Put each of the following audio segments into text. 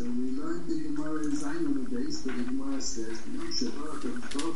So we learned the Gemara in Zayin on the base, but the Gemara says, Yom Shabbat HaKadosh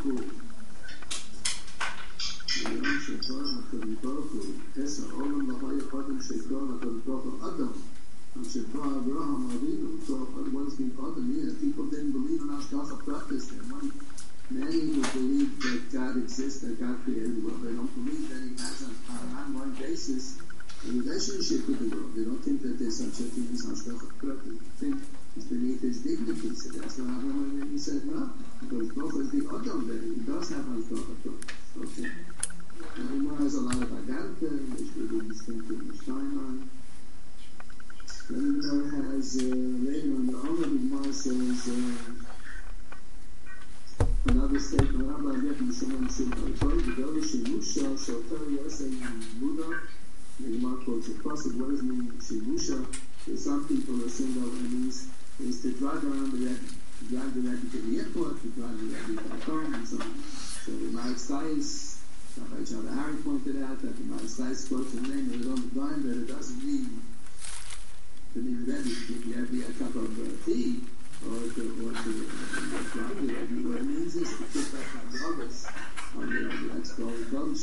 Baruch Hu, Esa Olam L'Haya Adam Shekar HaKadosh Baruch Hu Adam, Shekar Abraham Avinu. So what does mean Adam? Yeah, people didn't believe in Hashgacha practice. Many who believe that God exists, that God created the world, they don't believe that He has on an ongoing basis a relationship with the world. They don't think that there's such a thing as Hashgacha practice. They think it's beneath His dignity. So that's what Abraham Avinu said, no, because Baruch is the Adam, that He does have Hashgacha practice. Okay. And the Gemara has a lot of Agartha, which we will distinct in the Steinman. Then the Gemara has, later on the Omer, the Gemara says, another statement, Rabbi Yechon Shimon Shimon Torah, the Gavur Shimusha, Shotar Yosei Muda. The Gemara quotes a pasuk. What does it mean Shimusha? There's some people assume that what it means is to drive around the Rebbe, drive the Rebbe to the airport, to drive the Rebbe back home, and so on. So the Marik Stais, Rabbi Chava Hari pointed out that the Marik Stais quotes the name of it on the blind, but it doesn't mean to be Rebbe to give the Rebbe a cup of tea. Or to what it means is to put back our brothers on the next goal.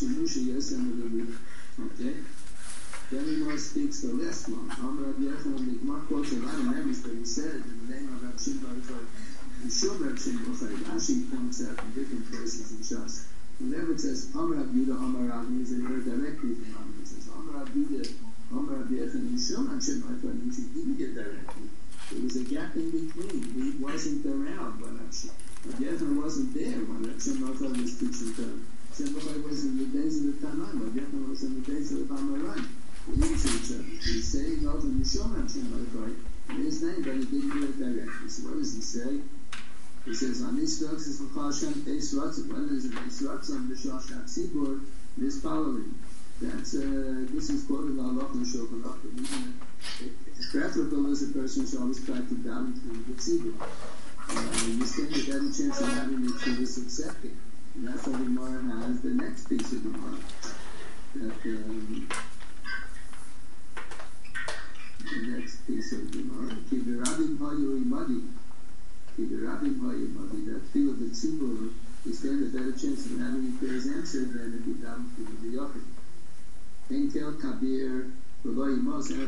Okay? Then he more speaks the last one. Amar Rabbi Yechon, the Gemara quotes a lot of memories that he said in the name of Rabbi Shimon Bar Yochai. I'm sure Rabbi Shimon Bar Yochai, Rashi points out in different places in Shas. Whenever it says Amar Rabbi Yehuda, Amar Rabbi, means that he heard directly from Amar. It says Amar Rabbi Yehuda, Amar Rabbi Yechon, I'm sure Rabbi Shimon Bar Yochai means he didn't get directly. There was a gap in between. He wasn't around when Rabbi Yechon wasn't there when Rabbi Shimon Bar Yochai was teaching Torah. Shimon Bar Yochai was in the days of the Tanaim. Rabbi Yechon was in the days of the Amaran. He didn't see each other. He's saying also Yishon Rabbi Shimon Bar Yochai in his name, but he didn't do it directly. So what does he say? He says, "On these drugs is L'chal Hashem Eis Ratzon." When there's an Eis Ratzon, B'Shal Shat Tzibur, this following. That's this is quoted by Allah and Shulchan Aruch. It's preferable as a person should always try to down through the tzibur. You stand a better chance of having the tzibur accepted. And that's how the Gemara has the next piece of the Gemara. That the next piece of the Gemara, Kivirabim Hayu Imadi. Kivirabim Hayu Imadi. That feel of the tzibur, you stand a better chance of having your prayers answered than if you down through the yochid. Enkel Kabir. Then we have the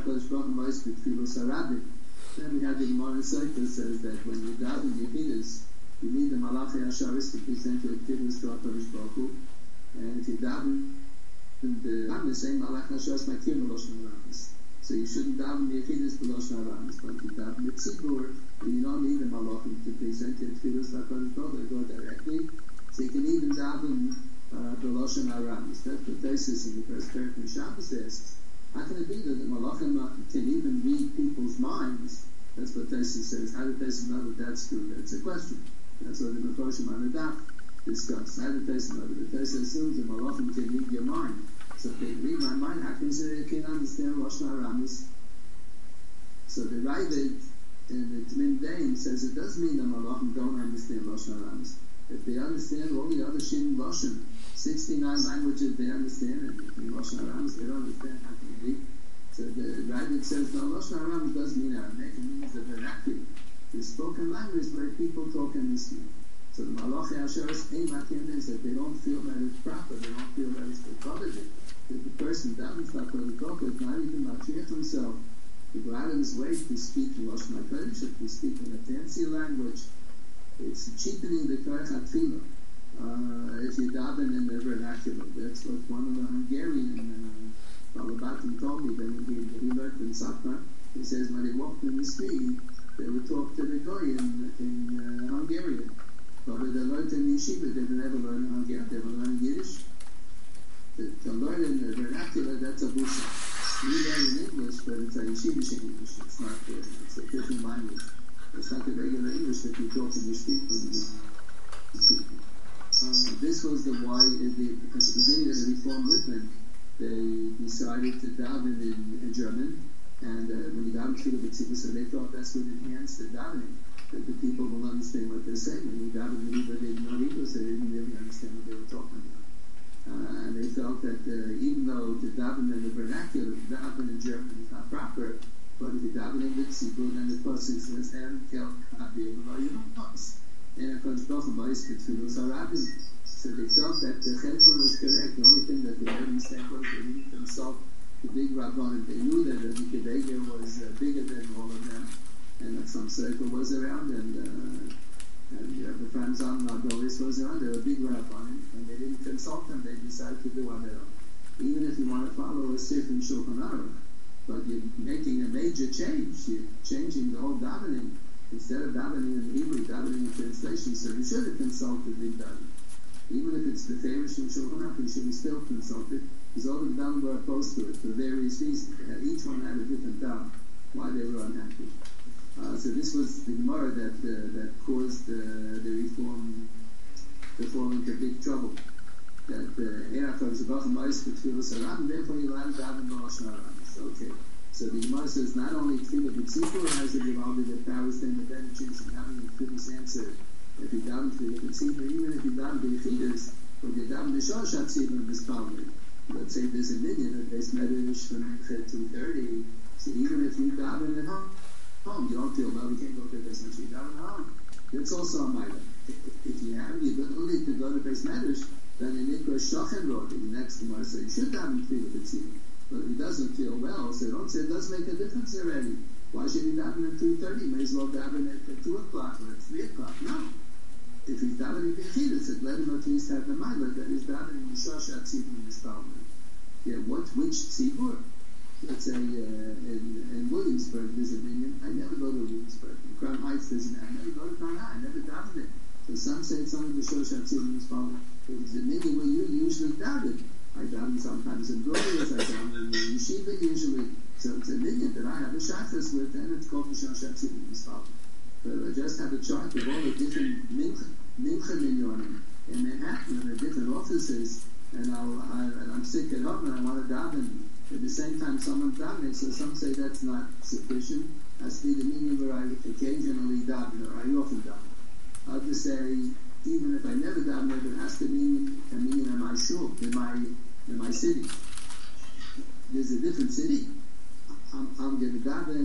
Gemara Sota says that when you daven Yechidus, you need the Malachi Asharis to present your Yechidus to HaKadosh Baruch Hu. And if you daven the same Malachi Asharis Makir B'Loshen HaRamis. So you shouldn't daven the Yechidus B'Loshen HaRamis. But if you daven the Tzibur, then you don't need the Malachim to present your Yechidus to HaKadosh Baruch Hu. They go directly. So you can even daven B'Loshen HaRamis. That's the basis in the first paragraph in Shabbos asks. How can it be that the Malachim can even read people's minds? That's what Tesis says. How did Tesis know that that's true? That's a question. That's what the Mefoshim on the Daf discuss. How did Tesis know that? The Tesis assumes that Malachim can read your mind. So if they read my mind, how can they can't understand Lashon HaRamis? So the Ravid in the Tmin Dain says it does mean that Malachim don't understand Lashon HaRamis. If they understand all the other Shin Lashon, 69 languages they understand, and in Lashon HaRamis they don't understand how can it be. So the Ravid says, no, Lashon HaRamis does mean Aramaic, it means the vernacular, the spoken language where people talk and listen. So the Malachi Asheris Eimakim is that they don't feel that it's proper, they don't feel that it's prohibited. That the person doesn't not going to talk, it's not even matriach himself to go out of his way to speak in Lashon HaKodesh, to speak in a fancy language. It's cheapening the Korach HaTfilah. If you daven in the vernacular, that's what one of the Hungarian Balabatim told me that when he learned in Satmar. He says when he walked in the street, they would talk to the Goy in Hungarian. But when they learned in Yeshiva, they would never learn in Hungarian, they would learn in Yiddish. To learn in the vernacular, that's a busha. You learn in English, but it's a Yeshivish English. It's not it's a different language. It's not the regular English that you talk in the street when you people. This was at the beginning of the Reform movement, they decided to daven in German, and when you daven Tefillah B'Tzibur, so they thought that's would enhance the davening, that the people will understand what they're saying. When you daven in Hebrew, they didn't know Hebrew, so they didn't really understand what they were talking about. And they felt that even though to daven in the vernacular, daven in German is not proper, But if you're davening with tzibur, then the pasuk says, "And kel kabir v'yunos." And Hakadosh Baruch Hu ma'is b'tfilos harabim. So they thought that the cheshbon was correct. The only thing that they made a mistake was they didn't consult the big rabbanim. They knew that Rabbi Akiva was bigger than all of them, and that some circle was around, and the friends on Nagolis was around. They were big rabbanim, and they didn't consult them. They decided to do on their own. Even if you want to follow a certain Shulchan Aruch, but you're making a major change. You're changing the whole davening. Instead of davening in Hebrew, davening in translation. So you should have consulted the davening. Even if it's the favorite Shulchan Aruch, you should have still consulted, because all the davening were opposed to it for various reasons. Each one had a different daven, why they were unhappy. So this was the Gemara that caused the reform to fall into big trouble. That Hakadosh Baruch Hu ma'is b'tfilos harabim, therefore you're allowed to daven b'lashon hara. Okay. So the Gemara says not only tefillah b'tzibur has the Givaldi that powers them advantages and having a tefillah's answer. If you daven tefillah b'tzibur, even if you daven b'yechidas, but you daven b'shosh hatzibur b'spalmei. Let's say there's a minyan at Beis Medrash from 2:30. So even if you daven at home, you don't feel well. We can't go to Beis Medrash. You daven at home. It's also a ma'ila. If you have the ability to go to Beis Medrash, then in Nikra Shochen Rod, the next Gemara says you should daven tefillah b'tzibur. But if he doesn't feel well, so don't say it does make a difference already. Why should he daven at 2:30? May as well daven at 2 o'clock or at 3 o'clock. No. If he's davening b'yechidas, it let him at least have the ma'ila that he's davening b'shosh hatzibur b'spalmei. Yeah, which tzibur? Let's say in Williamsburg there's a minyan. I never go to Williamsburg. In Crown Heights there's an. I never go to Crown Heights. I never daven it. So some say it's only b'shosh hatzibur b'spalmei. If it's a minyan where you usually daven. I daven sometimes in Glorious, I daven in Yeshiva usually. So it's a minyan that I have a shachas with, and it's called b'shosh hatzibur b'spalmei. But I just have a chart of all the different mincha minyanim in Manhattan and the different offices, and I'm sick at home and I want to daven. At the same time, someone's davening, so some say that's not sufficient. Has to be the minyan where I occasionally daven, or I often daven. Others say, even if I never daven there, it has to be a minyan in my shul, in my city. There's a different city. I'm going to daven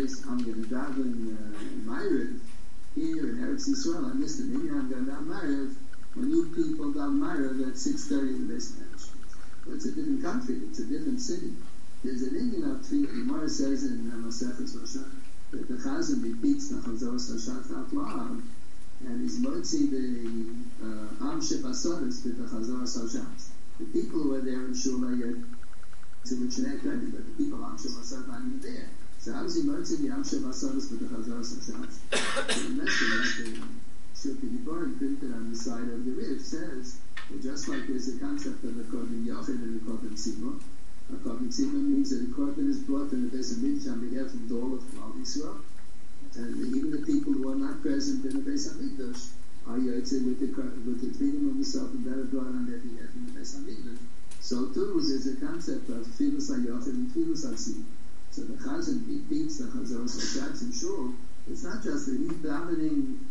in Ma'ariv here in Eretz Yisrael. I missed the minyan. I'm going to daven Ma'ariv. When you people daven Ma'ariv at 6:30 in the Beis Medrash. But it's a different country. It's a different city. There's an Indian of tefillah. The Gemara says in Maseches Rosh that the Chazan repeats the Chazoros Hashat out loud, and he's motzi the Am Shebasoris with the Chazoros Hashat. The people who were there in Shul yet to which they credit, but the people Am Shebasoris not even there. So how is he motzi the Am Shebasoris with the Chazoros Hashat? So the message that should be born printed on the side of the rib says, well, just like there's a concept of a korban yochid and a korban tzibur. A korban tzibur means that a korban is brought in the Beis Hamikdash on behalf of all of Klal Yisrael, and even the people who are not present in the Beis Hamikdash are yotzei with the tefillim of himself, and that are brought on their behalf in the Beis Hamikdash. So too, there's a concept of tefillas hayochid and tefillas hatzibur. So the Chazan repeats the Chazoros Hashat in Shul. It's not just that he's davening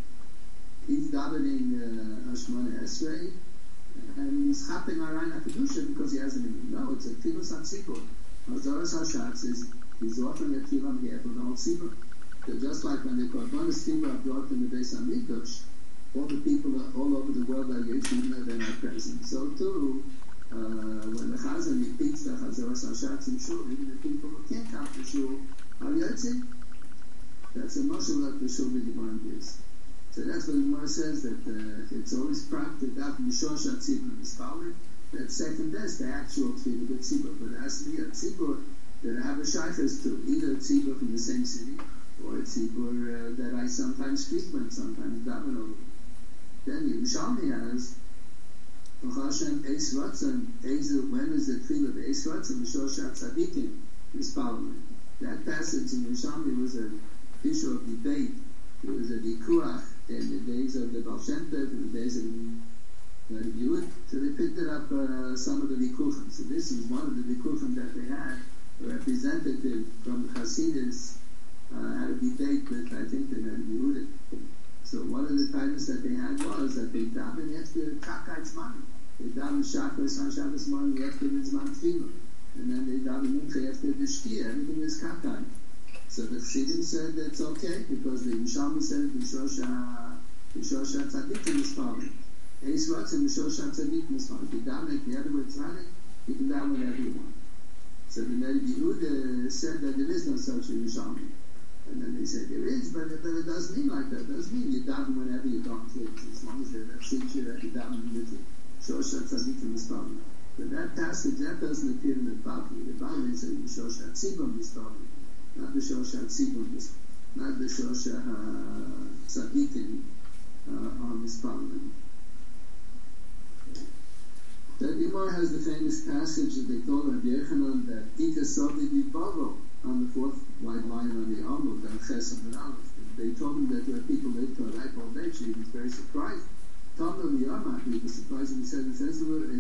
Hashmona Esrei, and he's chapping Arayin HaKedusha because he hasn't even. No, it's a tefillas hatzibur. Chazoros Hashat says he's offering a tefillah on behalf of the whole tzibur. So just like when the korbanos tzibur are brought in the Beis Hamikdash, all the people all over the world are yotzei even though they're not present. So too, when the Chazan repeats the Chazoros Hashat in Shul, even the people who can't come to Shul are yotzei. That's a mashal that the Shul B'Divan gives. So that's what the Gemara says, that it's always practiced that b'shosh hatzibur b'spalmei. That's second best, the actual tefillah with tzibur, but it has to be a tzibur that I have a shaykhs to, either a tzibur from the same city or a tzibur that I sometimes frequent, sometimes daven over. Then Yerushalmi has Hashem Eis Ratzon, when is the tefillah of Eis Ratzon b'shosh hatzadikim b'spalmei. That passage in Yerushalmi was a issue of debate. It was a vikuach in the days of the Baal Shem Tov, in the days of the Yehud. So they picked it up some of the vikuchim. So this is one of the vikuchim that they had. A representative from the Hasidus had a debate with, I think, the Yehud. So one of the titles that they had was that they daven after Kakai's money. They daven Shacharis on Shabbos morning after the Zman Tefillah. And then they daven Mincha after the Shkia. Everything is Kakai. So the Chassidim said that's okay because the Yerushalmi said B'Shosha Tzadikim is following. Eis Ratzim B'Shosha Tzadikim is following. You daven the other way Tzadik, you can daven whatever you want. So the Neri Yehuda said that there is no such a Yerushalmi. And then they said there is, but it doesn't mean like that. It doesn't mean you daven whenever you don't please, as long as there's that feature that you daven with it. Shosha Tzadikim is following. But that passage, that doesn't appear in the Bavli. The Bavli is saying Shosha Tzibam is following. Not the Shosha Tzibam, not the Shosha Tzadikim on this following. The Gemara has the famous passage that they told Rabbi Yochanan that Ika Sovi Bavo on the fourth white line on the Amud, on Chesam and Aleph. They told him that there are people that to a ripe old age. He was very surprised. Told him he was surprised and he said, it says the word,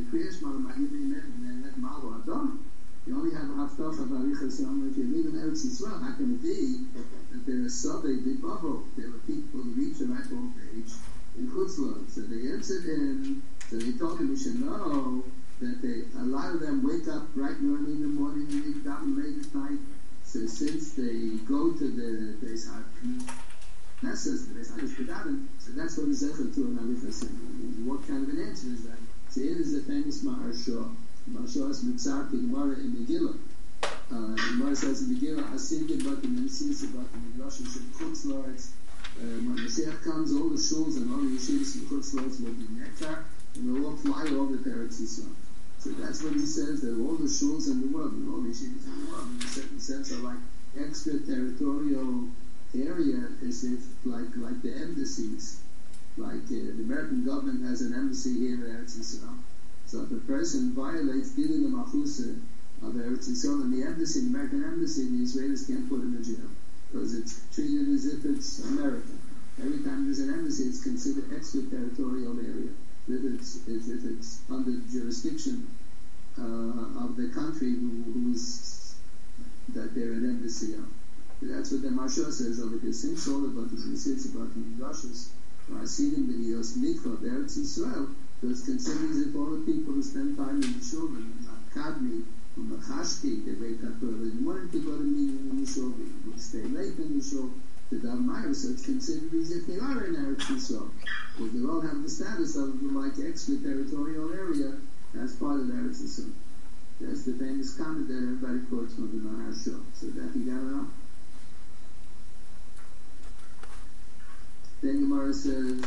you only have a haftarah of Arichas Yom. If you live in Eretz Yisrael, how can it be that there are Sovi Bavo? There were people who reach a ripe old age in Chutzlot. So they answered him. So they told him we should know that a lot of them wake up bright and early in the morning and they daven late at night. So since they go to the Beis HaKnesses, the Beis HaKnesses daven, so that's what is Zecher to an Arichas Yom. What kind of an answer is that? So here is the famous Maharsha. Maharsha is Mitzar Gemara in Megillah. Gemara says in Megillah, Hasidim Batim and Sisa Batim and Rosh Hashanah Chutzlords. When Mashiach comes, all the shuls and all the yeshivas and Chutzlords will be nektar. And they'll all fly over to Eretz Yisrael. So that's what he says, that all the shuls in the world, and all the yeshivas in the world, in a certain sense, are like extraterritorial area, as if like the embassies. Like the American government has an embassy here in Eretz Yisrael. So if a person violates dealing the machusa of Eretz Yisrael in the embassy, the American embassy, the Israelis can't put him in jail because it's treated as if it's America. Every time there's an embassy, it's considered extraterritorial area. If it's under the jurisdiction of the country who's that they're an embassy of. That's what the Maharsha says over here. Since all about the Yisitz, about the Midrashos, or Hasidim, the Yos Mikvah, the Eretz Yisrael, so it's considered as if all the people who spend time in the shul, the Kadmi, the Chashki, they wake up early in the morning to go to meeting in the shul, they stay late in the shul, the Dalmayer, so it's considered as if they are in Eretz Yisrael. But they all have the status of like extraterritorial area as part of Eretz Yisrael. That's the famous comment that everybody quotes from the Maharsha. So that you got it up. Then Gemara says,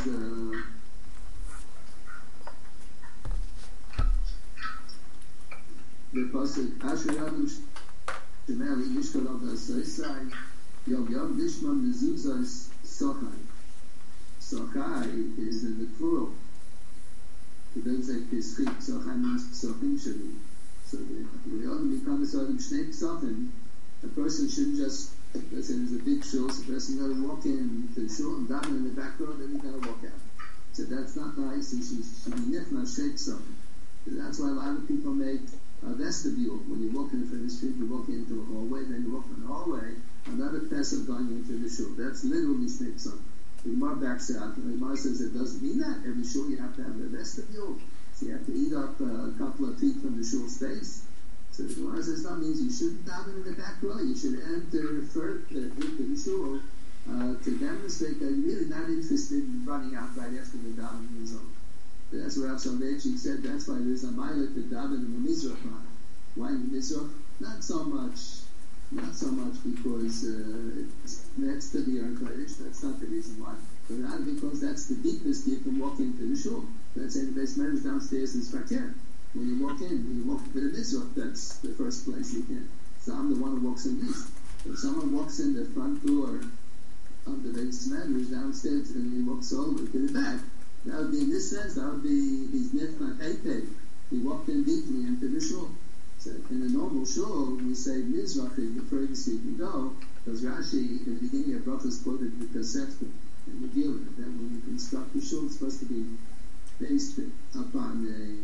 the pasuk Asher Yadam Shemeli Yishkol Av Hasoisai Yom Yom Dishman Mezuzos Sochai. Sochai is in the plural. It doesn't say Pischik. Sochai means Psochim Shali. So we ought to become a sort of Shnei Psochim. A person shouldn't just, let's say there's a big shul, so the person got to walk in to the shul and down in the back door, then he's got to walk out. So that's not nice. He should be Nifna Shnei Psochim. So that's why a lot of people make a vestibule. When you walk in from the street, you walk into a hallway, then you walk in the hallway, another pesach going into the shul. That's literally Shnei Psochim. The Gemara backs it out. The Gemara says it doesn't mean that. Every shul you have to have a vestibule. So you have to eat up a couple of feet from the shul space. So the Gemara says that means you shouldn't daven in the back row. You should enter first into the shul to demonstrate that you're really not interested in running out right after the davening is over. That's what Rav Soloveitchik said. That's why there's a mile to daven in the Mizrach line. Why in the Mizrach? Not so much because it's next to the Aron Kodesh. That's not the reason why. But not because that's the deepest you can walk into the shul. Let's say the base man is downstairs in Fakir. When you walk to the Mizrach, that's the first place you can. So I'm the one who walks in least. If someone walks in the front door of the base man who's downstairs and he walks over to the back, that would be, in this sense, that would be his nefna kaitei. He walked in deeply into the shul. So in a normal shul, we say Mizrach is the furthest you can go, because Rashi, in the beginning of Brachos, quoted the Tosefta and Megillah, that when you construct the shul, it's supposed to be based upon the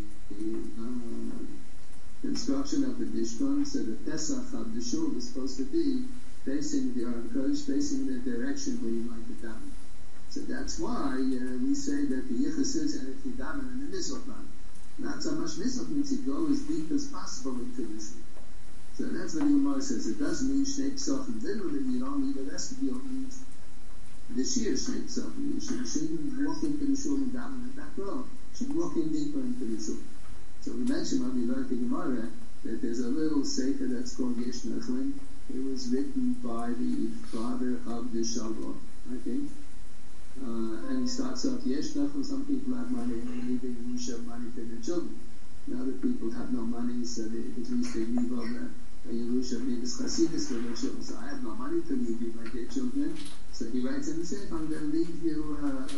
construction of the Mishkan, so the Pesach of the shul is supposed to be facing the Aron Kodesh, facing the direction where you like to daven. So that's why we say that the Yichus is and if you daven in the Mizrach line. Not so much Mizrach means you go as deep as possible into the shul. So that's what the Gemara says. It doesn't mean Shnei Pesachim. Literally, you don't need the rest of the means the Shir Shnei Pesachim. You shouldn't walk into the shul and daven in the back row. You should walk in deeper into the shul. So we mentioned when we learned the Gemara that there's a little sefer that's called Yesh Nechlin. It was written by the father of the Shalom, I think. And he starts off, Yesh Nechlin, some people have money, and they leave Yerusha money for their children. And other people have no money, so at least they leave over a Yerusha, Midas Chasidus for their children. So I have no money to leave you, my dear children. So he writes in the sefer, I'm going to leave you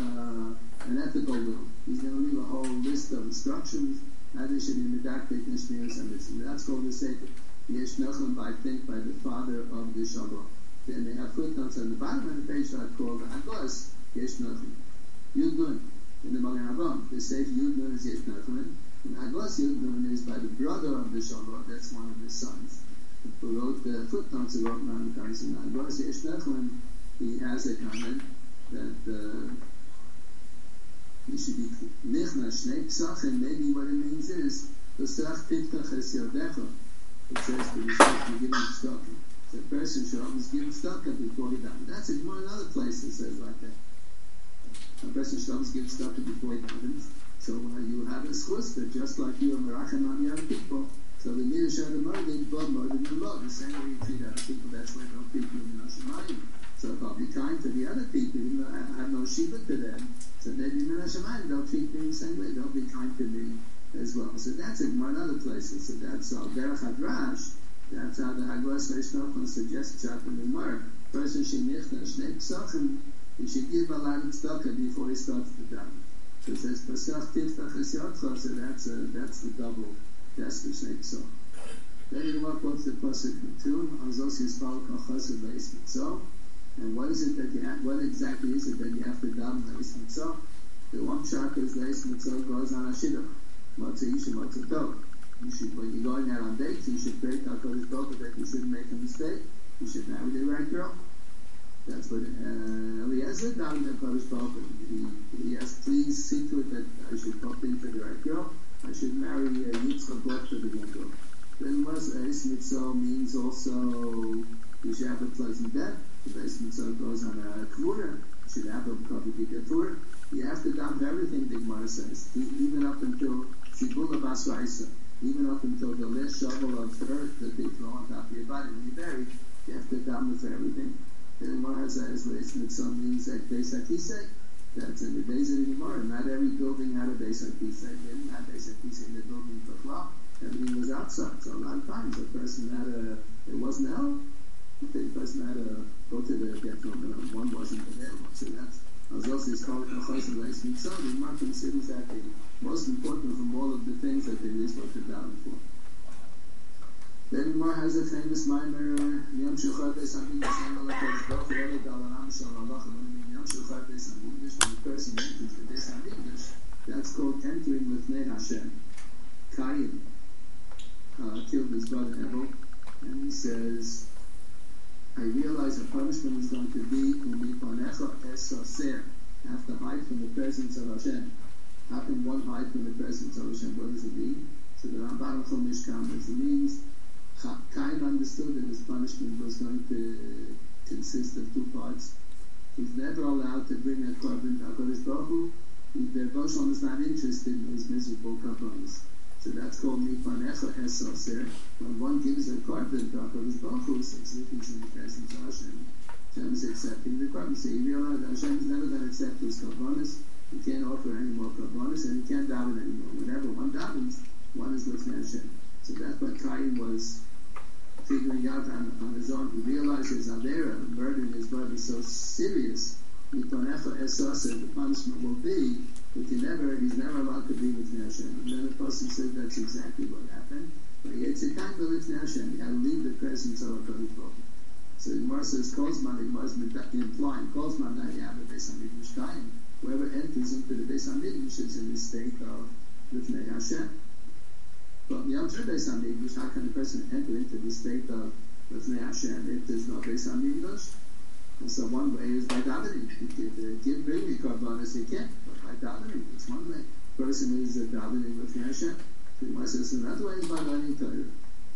an ethical will. He's going to leave a whole list of instructions. How they should be medactic and shmiras and this. And that's called the sefer. Yesh Nechlin, I think, by the father of the Shalom. Then they have footnotes on the bottom of the page that are called Agos Yesh Nechlin. Yud Nun in the Magen Avraham. The sefer Yud Nun is Yesh Nechlin. And Agos Yud Nun is by the brother of the Shalom. That's one of his sons. Who wrote the footnotes of Roman Times. And Agos Yesh Nechlin, he has a comment that you should be nichna shnei pesachim. Maybe what it means is pesach tiftach es yodecha. It says to the to give him tzedakah. So a person should always give him tzedakah before he dies. That's it. One other place that says like that. A person should always give tzedakah before he dies. So you have a schus that just like you are merachem on the other people. So the midrash of the murder, but more than the law. The same way you treat other people, that's why don't treat you in Hashemayim. So if I'll be kind to the other people, even though I have no shiva to them, so maybe in Hashemayim they'll treat me the same way. They'll be kind to me as well. So that's it. More in other places. So that's all. Derech Hadrash. That's how the Hagos Yesh Nechlin suggests up in the Gemara. Person should nichna shnei pesachim. He should give a lot of tzedakah before he starts to daven. So it says Pesach tiftach es yodcha. So that's the double. That's the shnei pesachim. Then the Gemara quotes the pasuk Netum. Azos Yisrael Kachased Leis Mitzvah. And what is it that you have? What exactly is it that you have to daven Leis Mitzvah? The one shot is Leis Mitzvah goes on a shidduch. Matzah Yisha Matzah Tov. You should, when you're going out on dates, you should pray to HaKadosh Baruch Hu that you shouldn't make a mistake. You should marry the right girl. That's what Eliezer davened to HaKadosh Baruch Hu. He asked, please see to it that I should pop into the right girl. I should marry Yitzchak Baruch to the one girl. Then was Leis Mitzvah means also you should have a pleasant death. The Leis Mitzvah goes on a kvura. You should have a public kvura. You have to daven everything, the Gemara says, even up until Zibula Basraisa, even up until the last shovel of earth that they throw on top of your body when you're buried. You have to daven for everything. The Gemara says, Leis Mitzvah means like Beis HaKisei. That's in the days of the Gemara. Not every building had a Beis HaKisei. They didn't have Beis HaKisei in the building for Klal. Everything was outside. So a lot of times a person it wasn't hell. The person had to go to the death room, and one wasn't available. So that's also is called Chachos and Leis Mitzvah. The Gemara considers that the most important from all of the things that they were supposed to daven for. Then Gemara has a famous mimer, Yom Shulchan Beis Hamikdash, when the person enters the Beis Hamikdash, that's called entering with Nei Hashem. Cain killed his brother Abel, and he says, I realize the punishment is going to be I have to hide from the presence of Hashem. How can one hide from the presence of Hashem? What does it mean? So the Ramban Chumash comments, it means Cain understood that his punishment was going to consist of two parts. He's never allowed to bring a korban to HaKadosh Baruch Hu. The Boshon is not interested in his miserable korbanos. So that's called Mipanecha Esaser. When one gives a korban to HaKadosh Baruch Hu, so it's if he's in the presence of Hashem, Hashem is accepting the korban. So you realize that Hashem is never going to accept his korbanos. He can't offer any more korbanos, and he can't daven anymore. Whenever one davens, one is listening to Hashem. So that's what Cain was figuring out on his own. He realized his avera, murdering his brother, is so serious. Mipanecha Esaser, the punishment will be he's never allowed to be with Hashem. And then the Pasuk said that's exactly what happened. But it's a kind of with Hashem. You have to leave the presence of HaKadosh Baruch Hu. So the Gemara says, Kozman, the Gemara is implying, Kozman, that you have a Beis HaMikdash time. Whoever enters into the Beis HaMikdash is in the state of Lifnei Hashem. But Yom Shel Beis HaMikdash, how can a person enter into the state of Lifnei Hashem if there's no Beis HaMikdash? And so one way is by davening. You can bring the korbanos, you can't. By davening, it's one way. Person is davening with Hashem. The Gemara says another way is by learning Torah.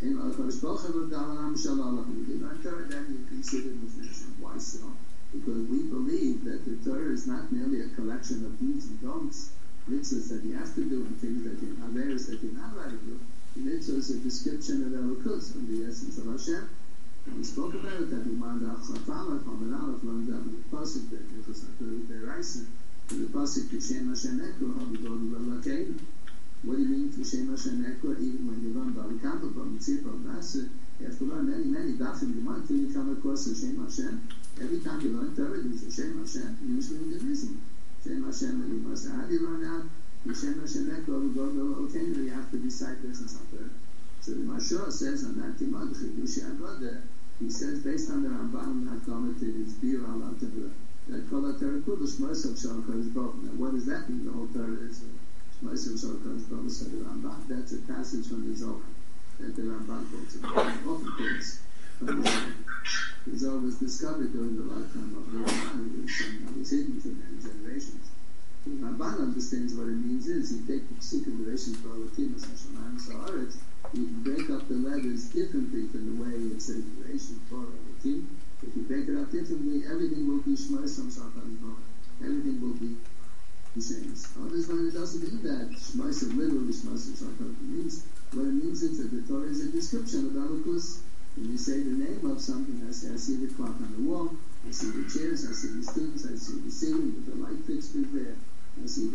In HaKadosh Baruch Hu Dalam Shalom. We did not Torah, then you consider Lefnei Hashem. Why so? Because we believe that the Torah is not merely a collection of do's and don'ts, mitzvahs that you have to do and things that you're not that you're not allowed to do. The mitzvah is a description of Elokus, of the essence of Hashem. And we spoke about it, that we learned out Chav Aleph, Amid Aleph, learned out in the Pasuk, that it was not really Be'eraisa, in the Pasuk, Kishem Hashem Ekro, Havidol L'Lakeinu. What do you mean, Kishem Hashem Ekro, even when you learn Balikamba, Bamitzir, Bamasa, you have to learn many dafim you want till you come across Hashem Hashem. Every time you learn Torah, there's Hashem Hashem, usually the reason. Hashem Hashem, and you must, how do you learn out? Hashem Hashem Ekro, you have to recite this and something. So the Mashur says on that Timad Chidushi Agoda, he says based on the Ramban Hakdama to his Bir Allah Tevra, that Kol HaTorah Kudu Shmos of Shal HaKadosh Baruch Hu. Now what does that mean? The whole Torah is Shmos of Shal HaKadosh Baruch Hu, said the Ramban. That's a passage from the Zohar that the Ramban quotes. Often quotes from the Zohar. The Zohar was discovered during the lifetime of the Ramban. It was hidden for many generations. The Ramban understands what it means is you take the secret relations for Elohim as Hashemayim Sa'aretz, you can break up the letters differently from the way it says relation for Elohim. If you break it up differently, everything will be Shmos from Shachar. Everything will be the same. Others when it doesn't mean that Shmos literally Shmos from Shachar means what it means is that the Torah is a description of Elokus. When you say the name of something, I say I see the clock on the wall, I see the chairs, I see the students, I see the ceiling with the light fixtures there, I see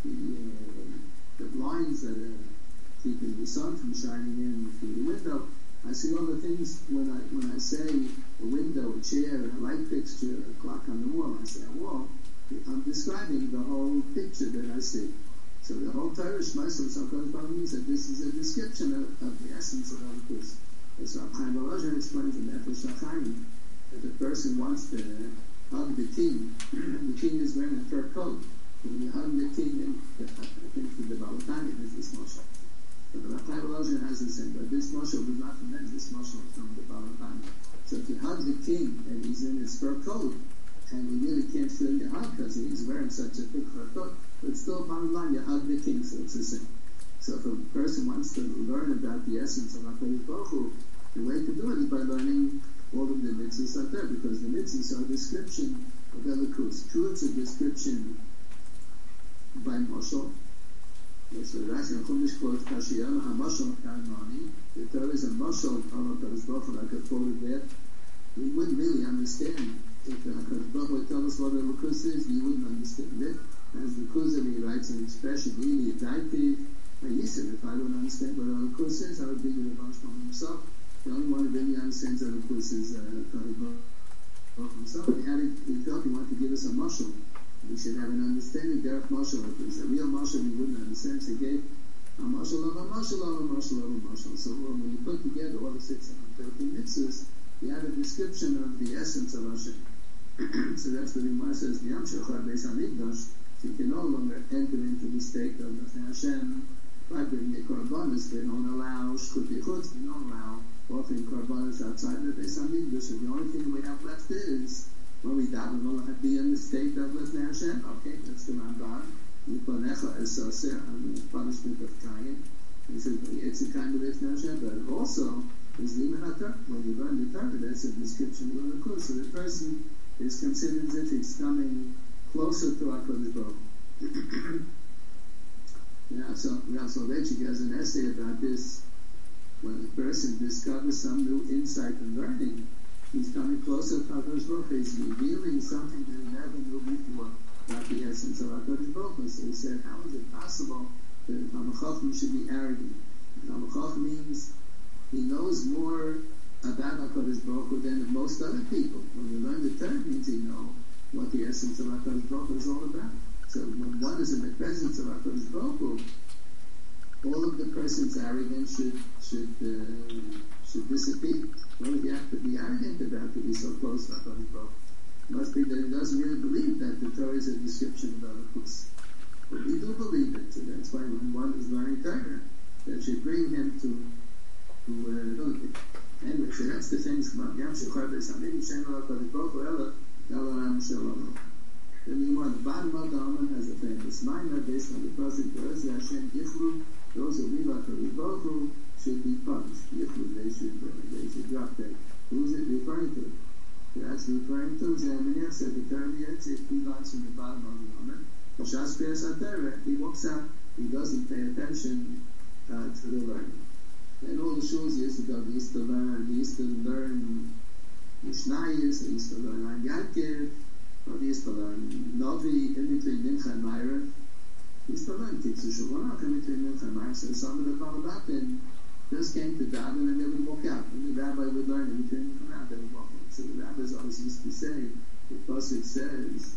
the blinds that are keeping the sun from shining in through the window. I see all the things when I say a window, a chair, a light fixture, a clock on the wall. I say a wall. I'm describing the whole picture that I see. So the whole Torah Shmos of means that this is a description of the essence of Elokus. As Rav Chaim Volozhin explains in Nefesh HaChaim, that the person wants to hug the king. The king is wearing a fur coat. When you hug the king, I think the Balatani has this motion. But the Rav Chaim Volozhin has the same, but this motion was not from them, this motion was from the Balatani. So if you hug the king and he's in his fur coat, and you really can't feel your hug because he's wearing such a thick fur coat, but still, bottom line, you hug the king, so it's the same. So if a person wants to learn about the essence of HaKadosh Baruch Hu, the way to do it is by learning all of the mitzvahs out there, because the mitzvahs are a description of Elokus. True, it's a description by Moshel. Yes, the Rashi Chumash quotes Kashiyah HaMoshel Kaimani. The Torah is a Moshel of HaKadosh Baruch Hu, like I quoted there. We wouldn't really understand if the HaKadosh Baruch Hu would tell us what Elokus is. We wouldn't understand it. As the Kuzari writes an expression, Ili Yadaitiv. He said, if I don't understand what Elokus is, I would be the Rav Shlomo himself. The only one who really understands Elokus is HaKadosh Baruch Hu himself. He felt he wanted to give us a Moshel. We should have an understanding. Derech Moshel, if it was a real Moshel, we wouldn't understand. So he gave a Moshel of a Moshel of a Moshel of a Moshel. So when you put together all the 613 mitzvahs, you have a description of the essence of Hashem. So that's what the Gemara says, the Yam Shechar Beis HaMikdash, so you can no longer enter into the state of Hashem by bringing a korbanos. They don't allow shkuti chutz, they don't allow offering korbanos outside the Beis HaMikdash. So the only thing we have left is, when we die, we will be in the state of Lefnei Hashem. Okay, that's the Ramban. Yiponecha es Soser, on the punishment of Kain. He said, it's a kind of Lefnei Hashem, but also, is Liman HaTorah. When you learn the Torah, that's a description of Elokus. So the person is considered as if he's coming closer to HaKadosh Baruch Hu. Rav Soloveitchik has an essay about this. When a person discovers some new insight and learning, he's coming closer to HaKadosh Baruch Hu. He's revealing something that he never knew before about the essence of HaKadosh Baruch Hu. So he said, how is it possible that a Talmid Chacham should be arrogant? Talmid Chacham means he knows more about HaKadosh Baruch Hu than most other people. When you learn the Torah, it means you know what the essence of HaKadosh Baruch Hu is all about. So when one is in the presence of HaKadosh Baruch Hu, all of the person's arrogance should disappear. Well, you have to be arrogant about to be so close to HaKadosh Baruch Hu. It must be that he doesn't really believe that the Torah is a description of Elokus. But we do believe it, so that's why when one is learning Torah, that should bring him to anyway, so that's the famous Gemara. Yam Shechar Beis HaMikdash, Shem HaKadosh Baruch Hu Ela, Elam Shalom. Then the Gemara, the bottom of the Alman has a famous minor based on the pasuk, Hashem Yichlu, those who leave HaKadosh Baruch Hu, should be punished. They should drop dead. Who's it referring to? That's referring to Zemaniach said the Torah Yetzik, he learns from the bottom of the woman. B'shas Kriyas HaTorah, he walks out, he doesn't pay attention to the learning. And all the shuls he used to go, he used to learn Mishnayos, he used to learn Ein Yankiv, or he used to learn Novi in between Mincha and Ma'ariv. He used to learn Kitzur Shulchan in between Mincha and Ma'ariv. So some of the Balabatim just came to daven and they would walk out. And the rabbi would learn in between Mincha and Ma'ariv, they would walk out. So the rabbis always used to say, the Pasuk says,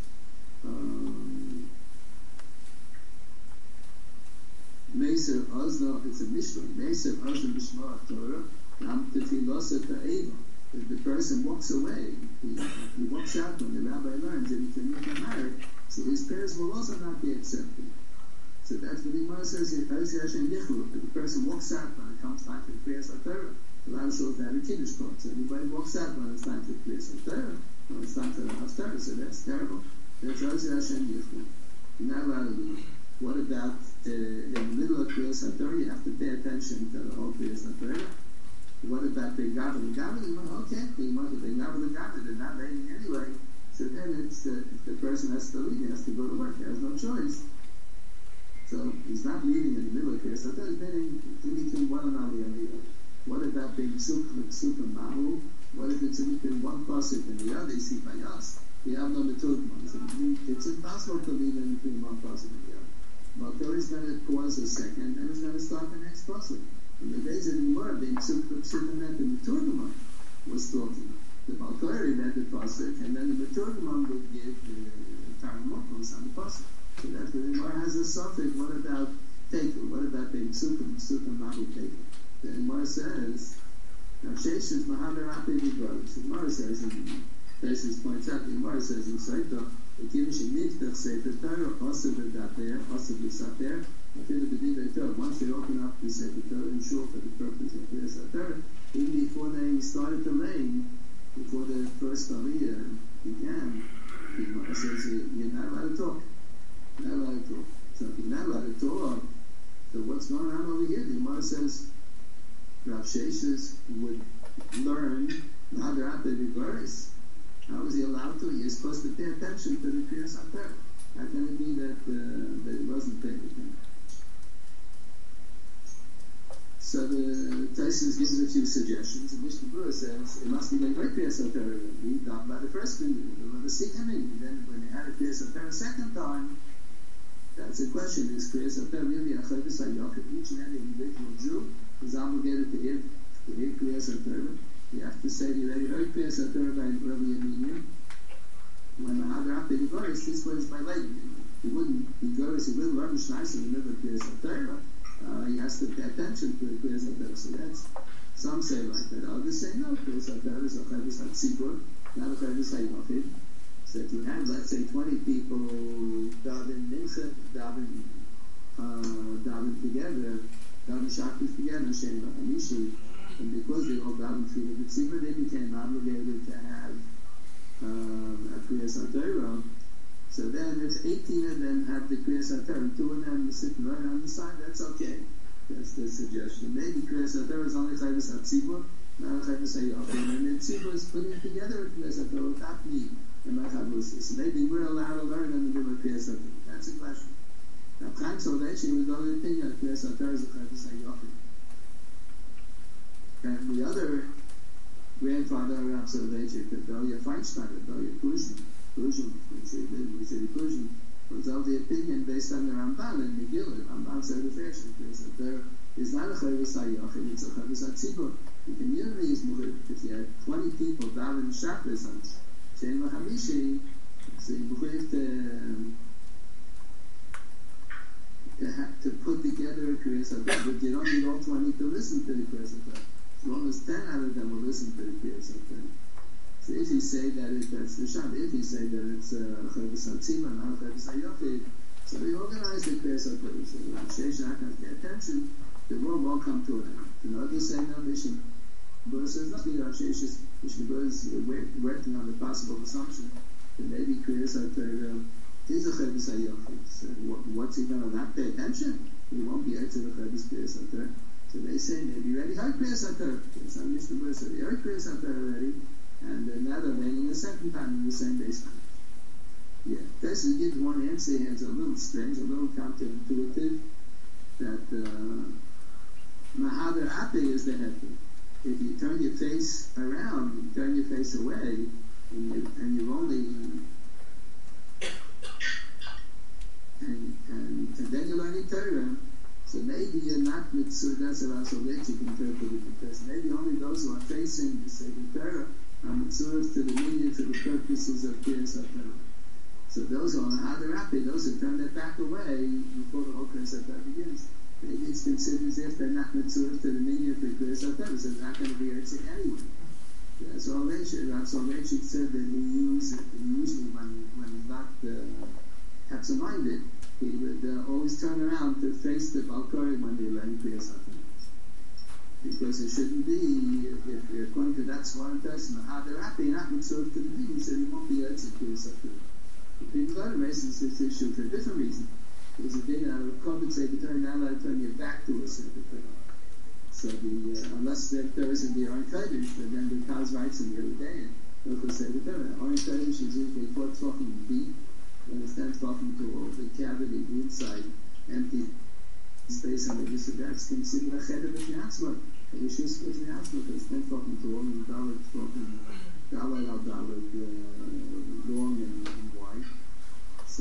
Meser Ozno, it's a Mishnah, Meser Ozno Mishmar Torah, Am Tefilosah Ta'eva. If the person walks away, he walks out when the rabbi learns that he can make a marriage, so his prayers will also not be accepted. So that's what the Gemara says, if the person walks out when it comes time for prayers of Torah, the Rabbi shows that a Kiddush part. So everybody walks out when it's time for prayers of Torah, when it's time for the house Torah, so that's terrible. That's Ozeh Hashem Yichud. You're not allowed to leave. What about in the middle of prayers of Torah, you have to pay attention to the whole prayers of Torah. What about the Gavin? The Gavin, okay, the Gavin, they're not waiting anyway. So then it's if the person has to leave, he has to go to work. He has no choice. So he's not leaving in the middle of here. So there's been in between one and the other. What about being Suk and Mahu? What if it's in between one pasuk and the other? You see by us, we have no Meturgman. So it's impossible to leave in between one pasuk and the other. But there is going to pause a second and it's going to start the next pasuk. In the days of the Gemara, being Sukha meant the Meturgman was talking. The Balkari read the pasuk, and then the Meturgman would give the Taramokos on the pasuk. So that's where the Gemara has a suffix. What about Tekel? What about being Sukha Mahu Tekel? The Gemara says, now Sheish is Mahamer Api V'Gvaros. The Gemara says, and Tesis points out, the Gemara says in Saita, the Kiddush Niftach Sefer Torah, also V'Dater, also V'Sater. Once they open up the Sefer Torah and Shul for the purpose of Kriyas HaTorah, even before they started the rain, before the first Aliyah began, the Gemara says you're not allowed to talk. Not allowed to talk. So if you're not allowed to talk, so what's going on over here? The Gemara says Rav Sheshes would learn Nader Ape V'Gvaros. How is he allowed to? He's supposed to pay attention to the Kriyas HaTorah. How can it be that he wasn't paying attention? So the Taisus gives a few suggestions. And Mishnah Berurah says it must be like great Kriyas HaTorah. He done by the first video. They let us see him in. Then when they had a Kriyas HaTorah a second time, that's the question. Is Kriyas HaTorah really a Chavis HaYakov? Each and every individual Jew is obligated to hear Kriyas HaTorah. You have to say you already heard Kriyas HaTorah by an earlier medium. When the Hadar Ape V'Gvaros, this was by later. He wouldn't learn Mishnayos in the middle of Kriyas HaTorah. He has to pay attention to the Kriyas HaTorah. So that's, some say like that. Others say no, Kriyas HaTorah is a Chavis HaTzibur, not a Chavis HaYachid. So if you have, let's say, 20 people daven Mincha, daven together, daven Shachris together, Shem V'Hamishi, and because they all daven Tefillah B'Tzibur, they became obligated to have a Kriyas HaTorah. So then if 18 of them have the Kriyas HaTorah, 2 of them sit and learn on the side, that's okay. That's the suggestion. Maybe Kriyas HaTorah is only Chavis HaTzibur, not a Chavis HaYachid, and the Tzibur is putting together a Kriyas HaTorah without me and my Chavusis. So maybe we're allowed to learn in the middle of Kriyas HaTorah. That's the question. Now, Chaim Salvation was the only opinion that Kriyas HaTorah is a Chavis HaYachid. And the other grandfather of Rav Soloveitchik, Belia Feinstein, Belia Kuzhin, we say Kuzhin, was of the opinion based on the Ramban and Megillah. Ramban said the fashion that there is not a Chavis HaYachid, it's a Chavis HaTzibur. The community is muhir. If you had 20 people davening Shabbos on Shem V'Hamishi, so you muhir to put together a Kriyas HaTorah, but you don't need all 20 to listen to the Kriyas HaTorah. As long as 10 out of them will listen to the Kriyas HaTorah. So if you say that that's the Shabbat, if you say that it's Chavis HaTzibur, not Chavis HaYachid, so they organize the Kriyas HaTorah. So Rav Sheshes not going to pay attention, the world will come to an end. And others say no, Mishnah Berurah says nothing. Rav Sheshes, Mishnah Berurah is working on the possible assumption that maybe Kriyas HaTorah is a Chavis HaYachid. So what's he going to not pay attention? He won't be able to the Chavis Kriyas HaTorah. So they say maybe already heard Kriyas HaTorah. Yes, I missed the verse. They heard Kriyas HaTorah already, and now they're learning a second time in the same base time. Yeah, Tesla gives one answer here. It's a little strange, a little counterintuitive. That Mahader Ape is the heter. If you turn your face around, you turn your face away, and you only and then you're learning Torah. So maybe you're not mitzvah. That's what I you can interpret it, because maybe only those who are facing the Seder Torah are mitzvahs to the meaning, to the purposes of Kriyas HaTorah. So those who are Mahader Ape, those who turn their back away before the whole Kriyas HaTorah begins, maybe it's considered as if they're not mitzvahs to the meaning of the Kriyas HaTorah, so they're not going to be Yotze anyway. That's all they should. That's all they should said that he usually when he's not absent-minded, he would always turn around to face the Balkari when they learn Kriyas HaTorah. Because it shouldn't be, if according to that Swarm person, Mahader Ape, not mitzvah to the meaning, so he won't be Yotze Kriyas HaTorah. The people that raises this issue for a different reason. There's a thing that would compensate the turn, now let turn your back to us. So unless there isn't the Oren Kodesh, but then the Kaz writes in the other day, they'll say the Torah. Oren Kodesh is usually talking deep, and instead talking to all the cavity, the inside, empty space, and that's considered a cheder of the Yatzma. The Rishus of the Yatzma, because then talking to all the Dalit, talking Dalit al Dalit, long and wide. So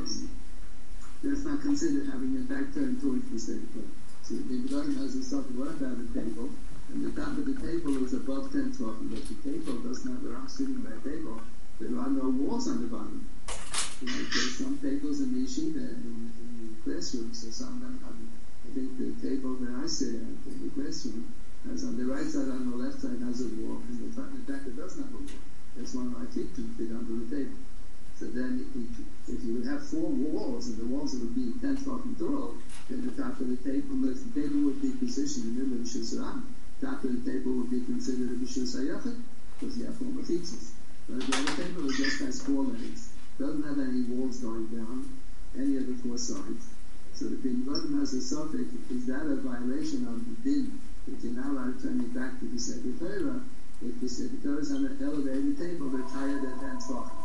that's not considered having a back turn towards the Seder Torah. So the Gedolim has himself, what about the table? And the top of the table is above 10 talking, but the table doesn't have, where I'm sitting by a table, there are no walls on the bottom. There's some tables in the yeshiva, in the classrooms, so some of them have, I think the table that I sit at in the classroom has on the right side, on the left side has a wall, and the front and the back it doesn't have a wall. That's one of my feet to fit under the table. So then if you would have 4 walls, and the walls would be 10 talking tall, then the top of the table, if the table would be positioned in the middle of the Rishus Ram, the top of the table would be considered a Rishus HaYachid, because you have 4 mechitzos. But the other table it just has 4 legs. Doesn't have any walls going down, any of the 4 sides. So the Bin Godim has a suffix, is that a violation of the din? If you're not allowed to turn your back to the Seder Torah, if the Seder Torah is on an elevated table, they're tired of that talking.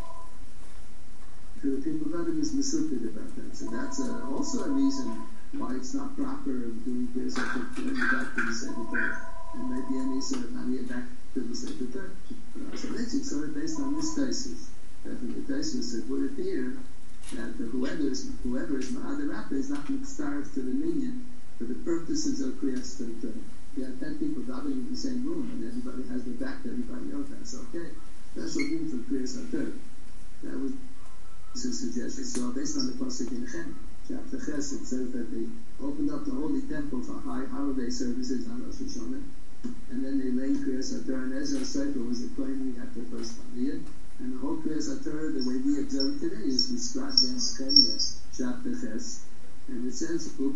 The people Godim is misupid about that. So that's also a reason why it's not proper doing this or turning your back to the Seder Torah. And maybe any sort of hand back to the Seder Torah. So it's sort of based on this thesis. That in the thesis it would appear that whoever is Mahader Ape is not starved to the minion for the purposes of Kriyas HaTorah. You have 10 people davening in the same room and everybody has their back to everybody else. That's okay. Special room for Kriyas HaTorah. That was a suggestion. So based on the pasuk in Chem, chapter Ches, it says that they opened up the holy temple for high holiday services on Rosh Hashanah, and then they laid Kriyas HaTorah, and Ezra Sefer was acclaiming at the first time of the year. And the whole Kriyas HaTorah, the way we observe today, is described in Nehemiah chapter Ches, and it says, and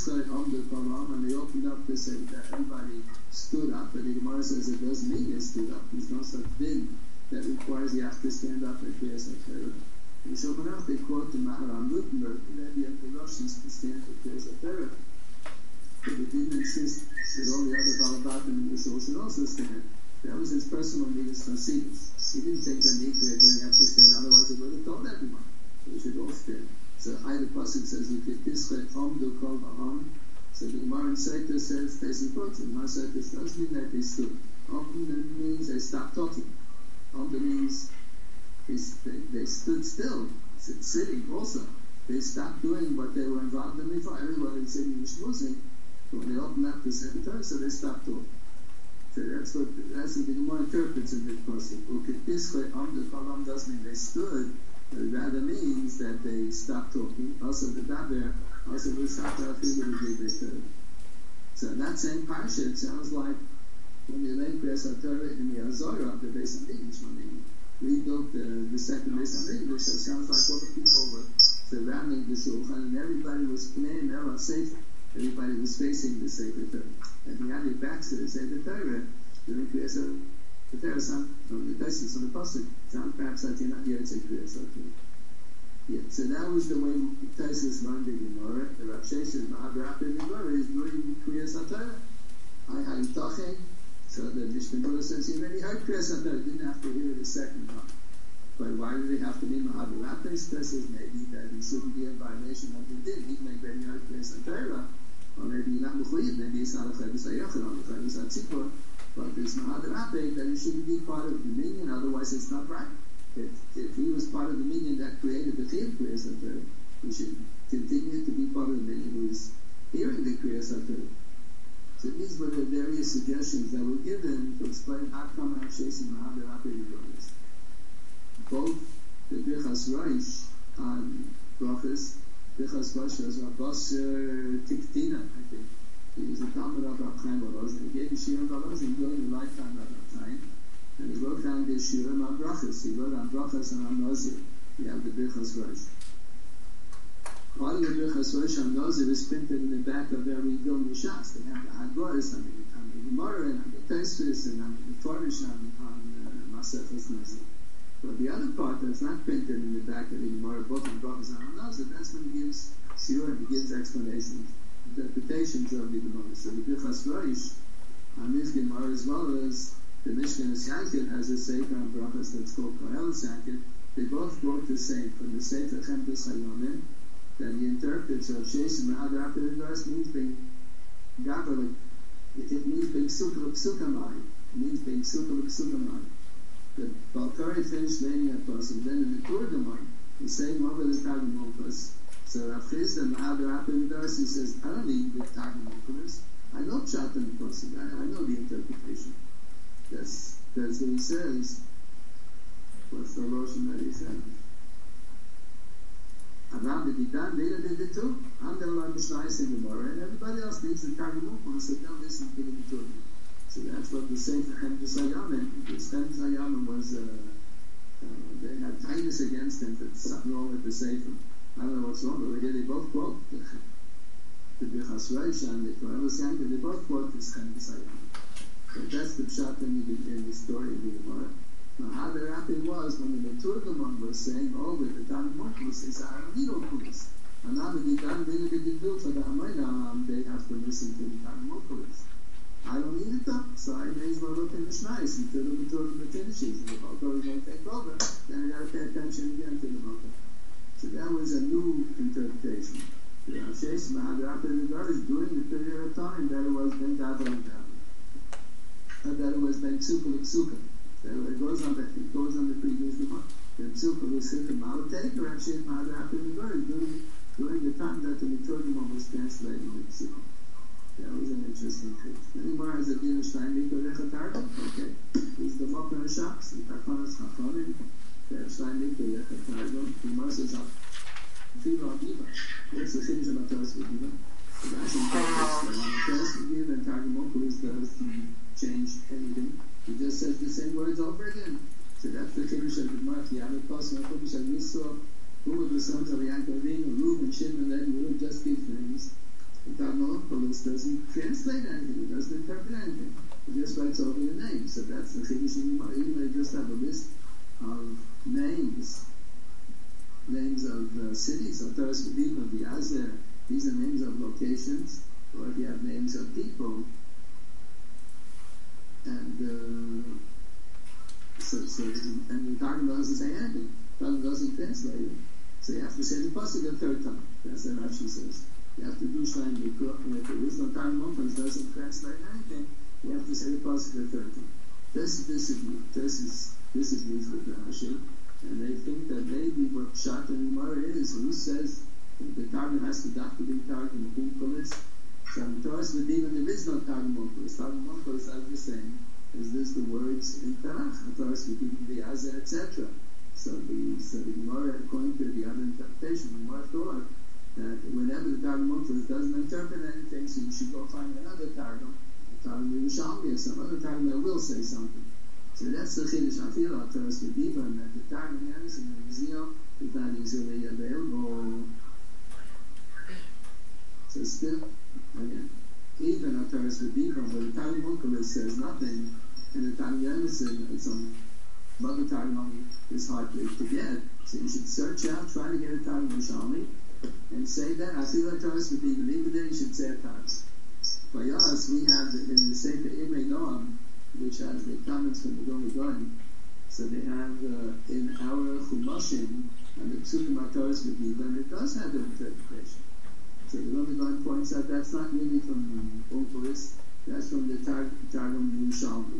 they opened up to say that everybody stood up, but the Gemara says it doesn't mean they stood up. There's no such thing that requires you have to stand up at Kriyas HaTorah. In Shulchan Aruch they quote the Maharam Lutenberg that the Russians can stand for Kriyas HaTorah, but they didn't insist that all the other Balabatim in the soul should also stand. That was his personal midas chasidus. He didn't think that they didn't have to stand, otherwise he would have told everyone they should all stand. So the pasuk says, so the Gemara in Sefer says, basically quotes it. Gemara Sefer doesn't mean that they stood. Omda means they stopped talking. Omda means they stood still, sitting also. They stopped doing what they were involved in before. Everyone was sitting and schmoozing. But when they opened up the Sefer Torah, so they stopped talking. So that's what the Gemara interprets in this pasuk. Omda doesn't mean they stood. It rather means that they stopped talking. Also, the daber, also the sapra figure the So in that same parsha, it sounds like when they laid Kriyas HaTorah in the Azorah, the Beis HaMikdash, when they rebuilt the second Beis HaMikdash, so it sounds like all the people were surrounding the shulchan, and everybody was pnei el sefer. Everybody was facing the Sefer Torah. And you had your backs to the Sefer Torah, during Kriyas HaTorah. The Torah sound from the basis of the pasuk sound perhaps that you're not here to say Kriyas HaTorah. Yeah, so that was the way Taisus learned the Gemara. The Rav Sheshes Mahader Ape Gemara is doing Kriyas HaTorah. I had Itache, so the Mishnah Buddha says he already heard Kriyas HaTorah, didn't have to hear it a second time. But why do they have to be Mahadurapes? This is maybe that he shouldn't be in violation of the din. He may already heard Kriyas HaTorah, or maybe not Mechuyev, maybe it's not a Chavis HaYochel, or a Chavis HaTzipor, but there's Mahadurape that he shouldn't be part of the minyan, otherwise it's not right. If he was part of the minyan that created the Chiyuv Kriyas HaTorah, he should continue to be part of the minyan who is hearing the Kriyas HaTorah. So these were the various suggestions that were given to explain how come Hashem and Mahadurape Yedonis. Both the Birchas Reish and Brachas, Birchas Reish was Rabbas Tiktina, I think. He was a Talmud of Rav Chaim Volozhin. He gave a Shir of Volozhin during the lifetime of Rav Chaim, and he wrote down the Shir on Brachas. He wrote on Brachas and on Nazir. We have the Birchas Reish. Part of the Birchas Reish and Nazir is printed in the back of every Gil Mishas. They have the Hagoras and the Gemara and the Tosfos and the Forish on Masechus Nazir. But the other part that's not printed in the back of the Gemara, both in Brachas and on Nazir, that's when he gives Shir and he gives explanations, interpretations of the Gemara. So the Birchas Reish on this Gemara, as well as the Mishkan Sanket has a Sefer on Brachas that's called Kohel Sanket. They both quote the same from the Sefer Chemtes Hayomim, that he interprets of Sheish and Mahadurape Yedonis means being Gavalik. It means being Psukamai. It means being Psukamai. The Balkari finished laying at us, and then in the Kurgamai, he's saying over the Targum Ophus. So Rav Chisda Mahadurape Yedonis, he says, I don't need the Targum Ophus. I know Pshat and Pasuk. I know the interpretation. That's what he says. What's the Roshon that he said? Aram did he done, Data did it too. I'm the one Mishnah in Gemara, and everybody else needs the Targum Ophus, so don't listen to the Torah. So that's what the Sefer Chemtes Hayomim. The Chemtes Hayomim was, they had kindness against him, that something wrong with the Sefer. I don't know what's wrong, but here they both quote the Birchas Reish and the Kohel Sanket, they both quote this Chemtes Hayomim. So that's the pshat in the story of the Gemara. Now, how the rapping was when the Turgamon was saying, oh, with the Targum Ophus, he said, I don't need Ophus. And now that they do for the Hamayna, they have to listen to the Targum Ophus. I don't need it though, so I may as well look in the Mishnais until the Turgamon finishes. And if I'll is going to take over, then I got to pay attention again to the Malka. So that was a new interpretation. The Hashem Mahadurape Yedonis during the period of time that it was Ben Gavalik that it was Ben Ksukah Ksukah. It goes on the previous Gemara. Ben Ksukah was Ksukah Malatek, or Hashem Mahadurape Yedonis during the time that the Mitzvah was translated in Ksukah. That was an interesting thing. Any more has a Dina Steinbeek or Recha Targum? Okay. He's the Mokner Shaks, the Tarkonas Chachonim, the Steinbeek or Recha Targum. The Gemara says, Filo Aviva. What's the Chiddush about Taras V'Diva? The guys in Taras V'Diva and Targum Ophus doesn't change anything. He just says the same words over again. So that's the Chiddush of the Gemara. Yaveh Pasuk HaKodesh HaYisro, who of the sons of Yaakov Avinu, Reuben, Shimon, Levi, would just give names. The Targum Ophus doesn't translate anything. It doesn't interpret anything. It just writes over the names. So that's the Chiddush of the Gemara. Even they just have a list of names of cities, of Taras V'Diva, of Yazer. These are names of locations, or if you have names of people, and and the Targum doesn't say anything. The Targum doesn't translate it. So you have to say the pasuk a third time. That's what Rashi says. You have to do Shleim B'Krok, and if there is no Targum Ophus doesn't translate anything, you have to say the pasuk a third time. This is used with the Rashi. And they think that maybe what Pshat and Gemara is, who says the Targum has to be Targum Ophus. So in Taras V'Diva there is no Targum Ophus. Targum Ophus are the same as this the words in Tanakh, Taras V'Diva, the Azeh, etc. So the Gemara, according to the other interpretation, the Gemara thought that whenever the Targum Ophus doesn't interpret anything, so you should go find another Targum, a Targum Yerushalmi or some other Targum that will say something. So that's the Chiddush Afil of Taras V'Diva, and that the Targum Yanis and the Yizio is not easily available. So still, again, even on Taras V'Diva, where the Targum Ophus says nothing, and the Targum Yanis and some other Targum is hard to get, so you should search out, try to get a Targum Yerushalmi, and say that Afil of Taras V'Diva, even then you should say a Taras. By us, we have in the Sefer Imrei Noam, which has the comments from the Golden Garden. So they have in our Chumashim and the Psukim HaTorahs with Nivan, it does have an interpretation. So the Golden Garden points out that's not really from Onkelos, that's from the Targum Yerushalmi.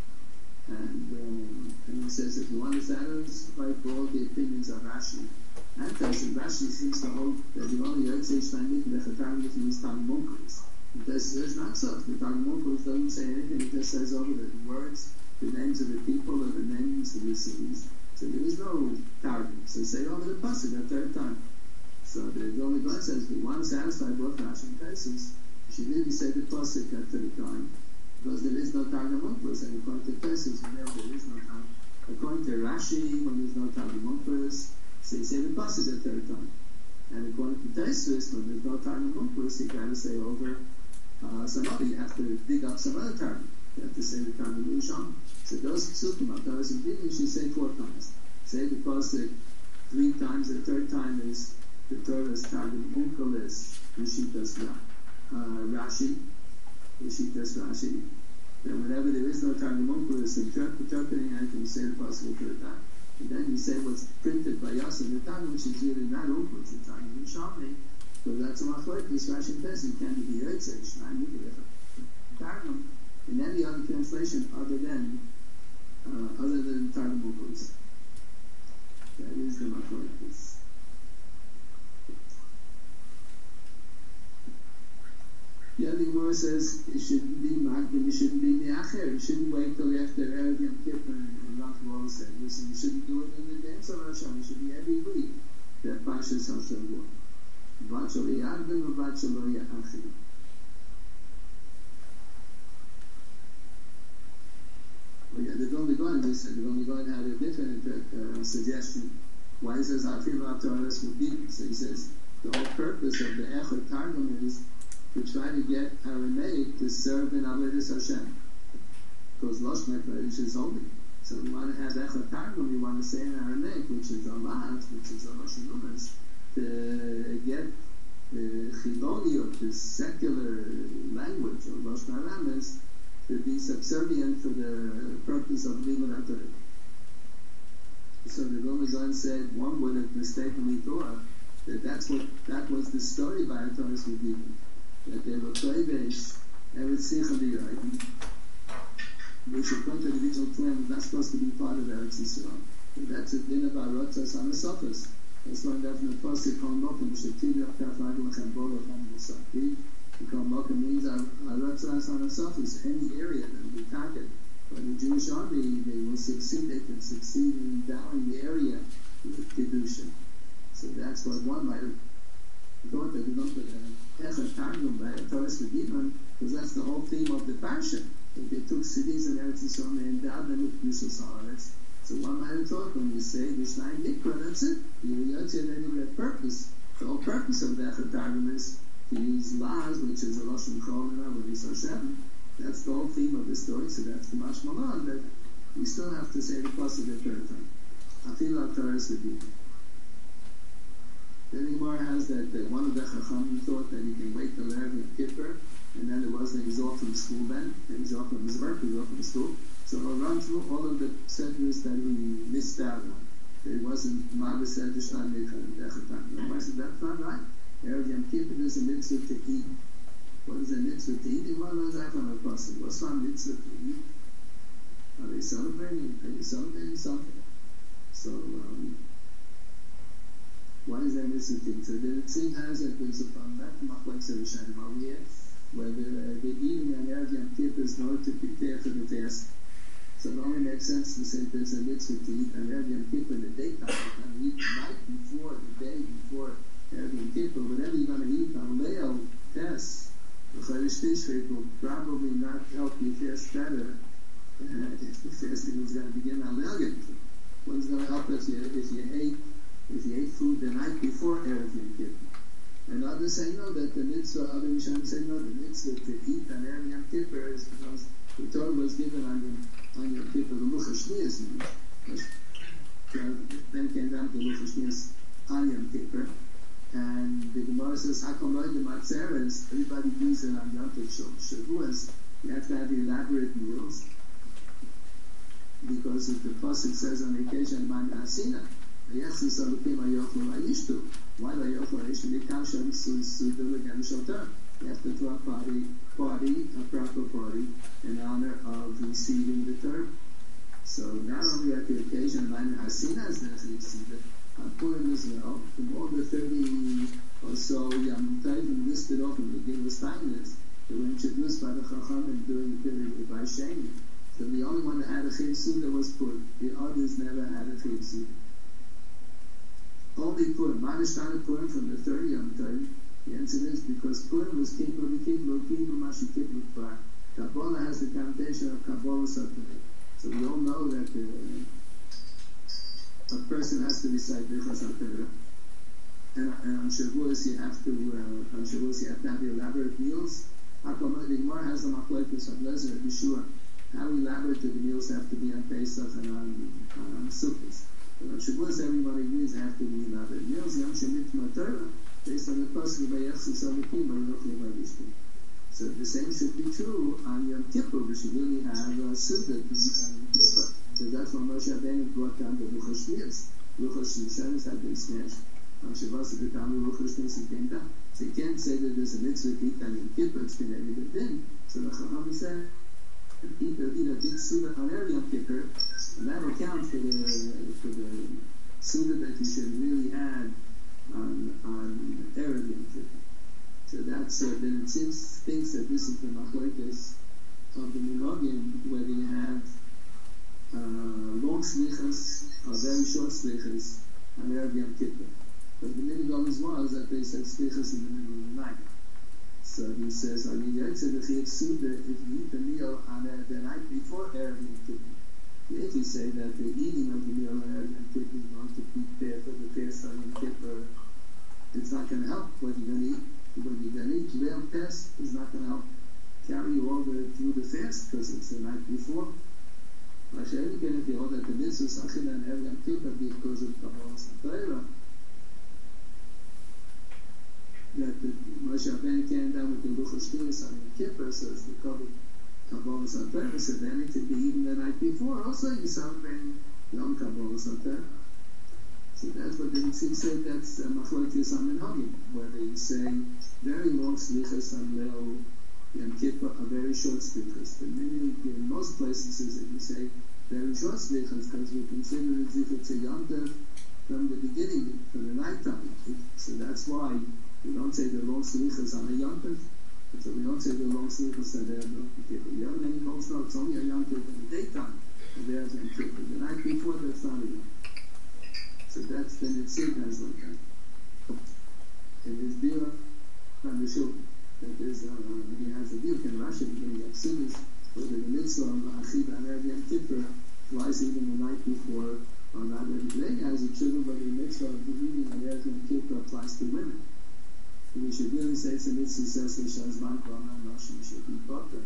And he says if you want to satisfy for all the opinions of Rashi, and Rashi seems to hold that the only Yotzei Shtaimik Lechatargum is Targum Onkelos. There's not so. The Targum Onkelos doesn't say anything, it just says over the words, the names of the people, or the names of the cities. So there is no Targum. So say over the pasuk a third time. So the Golden God says, if you want to satisfy both Rashi and Taisus, you should really say the pasuk a third time. Because there is no Targum Onkelos, and according to Taisus, there is no Targum. According to Rashi, when there's no Targum Onkelos, so you say the pasuk a third time. And according to Taisus, when there's no Targum Onkelos, you got to say over somebody. You have to dig up some other Targum. You have to say the Targum Yerushalmi. So those psukim of Torahs and Pidyon, you should say 4 times. Say the pasuk 3 times. The third time is the Torah's Targum Onkelos, Rishitas Rashi. Then whenever there is no Targum Onkelos interpreting anything, you say the pasuk a third time. And then you say what's printed by us in the Targum, which is really not Onkelos, the Targum Yerushalmi. Because that's a machlokes. Rashi and Taisus can't be Yotzei Shnaim Targum in any other translation other than Targum Onkelos. That is the machlokes. Yeah, the Gemara says it shouldn't be Magdim, it shouldn't be Me'acher, you shouldn't wait till after Erev Yom Kippur and not to all say. Listen, you shouldn't do it in the dance of Hashem, it should be every week that Pashas Hashem. Vachal Yagdim or Vachal Ya'achim. The Golden God, said the Golden God had a different suggestion. Why he says Afil HaTorahs would be? So he says the whole purpose of the Echad Targum is to try to get Aramaic to serve in Avodas Hashem, because Lashon HaKodesh is holy. So we want to have Echad Targum. We want to say in Aramaic, which is Allah, which is a Lashon Umas, to get the Chiloni of the secular language of Lashon Aramis to be subservient for the purpose of Limud HaTorah. So the Golden said one would have mistakenly thought that was the story by Torah's Redeemer, that they were Kodesh Eretz Sicha, which according to the original plan was not supposed to be part of Eretz Yisrael. That's a din of Arotzas on the surface. That's why definitely Pasuk Kol Mokum Shetili Achaf Agel Lechem Bolo Cham Musaki. Kol Mokum means Arotzas on the surface, any area that will be conquered. But the Jewish army, they will succeed. They can succeed in endowing the area with Kedusha. So that's what one might have thought that we don't put Echad Targum by Torah's Redeemer, because that's the whole theme of the Parsha. That they took cities in Eretz Yisrael and endowed them with Kedusha Haaretz. So one might have thought when you say the Shnai Nikra, that's it. You Yotzei any purpose. The whole purpose of the Echad Targum is to use Laz, which is a Lashon Chol and Avodas Hashem. That's the whole theme of the story. So that's the mashmalah that we still have to say the pasuk the third time. Afil HaTorahs Redeemer. Then the Gemara has that one of the Chachamim thought that he can wait till Erev Yom Kippur, and then there wasn't, he was off from school then, and he's off from his work, he was off from school. So he'll run through all of the sedras that he missed out on. That it wasn't Mavis Sedrish on the I said, that's not right. Erev Yom Kippur is a mitzvah to eat. What is a mitzvah to eat? And what is that on a person? What's not mitzvah to eat? Are they celebrating? Are they celebrating something? So, why is that mitzvah to eat? So the same has that there's a machlokes of Rishonim over here, whether the eating on Erev Yom Kippur is in order to prepare for the fast. So it only makes sense to say there's a mitzvah to eat on Erev Yom Kippur in the daytime. You're going to eat the night before, the day before Erev Yom Kippur. Whatever you're going to eat on Leil fast, the Chodesh Tishrei will probably not help you fast better if the fasting is going to begin on Leil Yom Kippur. What's going to help if you ate food the night before Erev Yom Kippur? And others say no, that the mitzvah, other Rishonim say no, the mitzvah to eat on Erev Yom Kippur is because the Torah was given on Yom Kippur, the Luchas Shniyas, then came down to Luchas Shniyas on Yom Kippur. And the Gemara says, Hakamoi the Matzeres, everybody does it on Yom Tov Shavuos. You have to have elaborate meals. Because if the Pasuk says on the occasion, Man Asina, yes, it's on the Pima Yochel Ayishtu. Why do Yochel Ayishtu? The Kasham Sudu again Shoter. You have to throw a party, a proper party, in honor of receiving the Torah. So not only at the occasion, Man Asina is necessary, Purim as well, from all the 30 or so Yom Tovim listed off in the Gilus Tainis that were introduced by the Chachamim during the period of Vaisheni. So the only one that had a Chiv Suda was Purim. The others never had a Chiv Suda. Only Purim. Manishtan Purim from the 30 Yom Tovim. The answer is because Purim was Kiblu Mashi Kiblu Kvar. Kabbalah has the connotation of Kabbalah Satanah. So we all know that a person has to recite Birchas HaTorah, and on Shavuos you have to have elaborate meals. The Gemara has the Machlokes of Lezer and Yeshua. How elaborate do the meals have to be on Pesach and on Sukkot? But on Shavuos everybody agrees they have to be elaborate meals. Yom Shemit Torah, based on the pasuk by Yechus Salikim by Yochel Vayishtu. So the same should be true on Yom Kippur. We should really have a Sukkot on Yom Kippur. So that's why Moshe Rabbeinu brought down the Ruach HaShniyos. Ruach HaShniyos had been smashed. On Shavuos at the time the Ruach HaShniyos came down. So you can't say that there's a mitzvah to eat on Yom Kippur, it's been edited in. So the Chacham said, eat a big Suda on every Yom Kippur, and that will count for the Suda that you should really add on Erev Yom Kippur. So that's, then it seems, thinks that this is the Machlokes of the Minhagim, whether you have long slichas or very short slichas on Erev Yom Kippur. But the minhag always was that they said slichas in the middle of the night. So he says, the Chiv Suda, if you eat the meal on the night before Erev Yom Kippur. If you say that the eating of the meal on Erev Yom Kippur is going to prepare for the Pesach Yom Kippur, it's not going to help what you're going to eat. When you're going to eat real test, is not going to help carry you all through the fast because it's the night before. If you hold that the mitzvah Sachin and Erev Yom Kippur because of Kabbalah Torah, that the Moshe Rabbeinu came down with the Ruach HaShniyos on Yom Kippur, so it's the Kabbalah Torah. So then it could be even the night before. Also, you celebrate Yom Kabbalah Torah. So that's what the Tzim said. That's Machlokes on Minhagim, where they say very long slichas on Leil Yom Kippur are very short slichas. But in most places is that you say very short slichas because we consider it as if it's a Yom Tov from the beginning, from the night time. So that's why we don't say the long slichas on a Yom Tov. So we don't say the long slichas on the Yom Kippur. The other many folks know it's only a Yom Tov in the daytime of the Yom Kippur. The night before, that's not a Yom Tov. So that's the Nitzig has like that. And there's Bira on the show that there's he has a deal in Russia beginning of Sudas where the mitzvah of Achid on Erev Yom Kippur flies even the night before on that day has a trigger, but the mitzvah of the eating on Erev Yom Kippur applies to women. And we should really say it's a mitzvah says Shazman Kram and Rosh should be proper.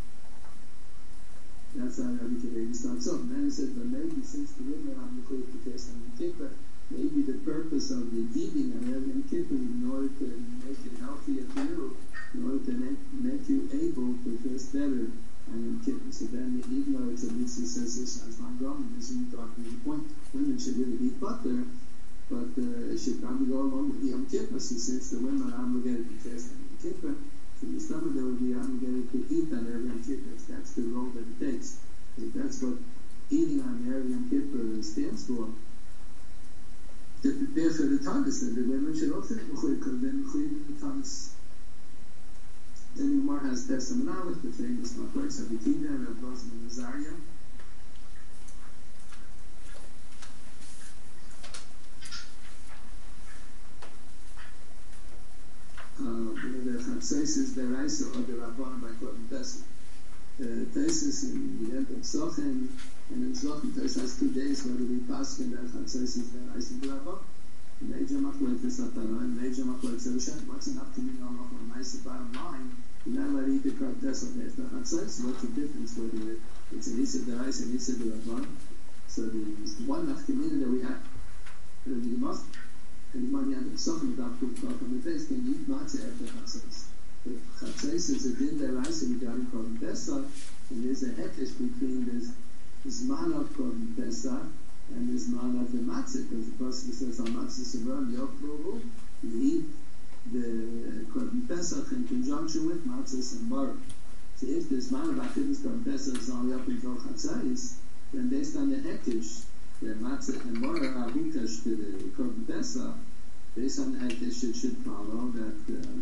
That's how Rabbi Kiva starts off. And then he said, but maybe since the women are going to fast on Yom Kippur, maybe the purpose of the eating on Yom Kippur in order to make it healthier for you, in order to make you able to fast better on Yom Kippur. So then, even though it's a mitzvah says as long gone, this is talking the point. Women should really eat butter, but it should probably go along with Yom Kippur. So since the women are obligated to fast on Yom Kippur, so the stomach they will be obligated to eat on Yom Kippur. That's the role that it takes. If that's what eating on Yom Kippur stands for, to prepare for the Tanis, then the women should also because then the Tanis. Then Umar has Pesach Aleph, the famous Machlokes of Akiva and Rav Lozman and Azariah. The Chatzos is the Raisa or the Rabbanan by Korban Pesach. Tesis in the end of Zochen, and in Zochen Tesis has 2 days whether we pass in the Chatzos is the Raisa of the Rabbanan. Major Machlokes Atara and major Machlokes Erushan. What's enough to mean on a nice bottom line? You're not allowed to eat the Korban Pesach after Chatzos. What's the difference whether it's an Isa of the Raisa and Isa of the Rabbanan? So the one nafkamina that we have, we must, and the money on the Sochem Daf Kuf Kaf on the base can eat matzah after Chatzos. If Chatzos is a din deraisa regarding Korban Pesach, and there's a hekesh between this Zman of Korban Pesach and the Zman of the matzah, because the person says on matzah Sevram Yokruhu, you eat the Korban Pesach in conjunction with matzah and maror. So if the Zman of Achilas Korban Pesach is only up until Chatzos, then based on the hekesh, the matzah and maror are hukash to the Korban Pesach. Based on the hekesh, it should follow that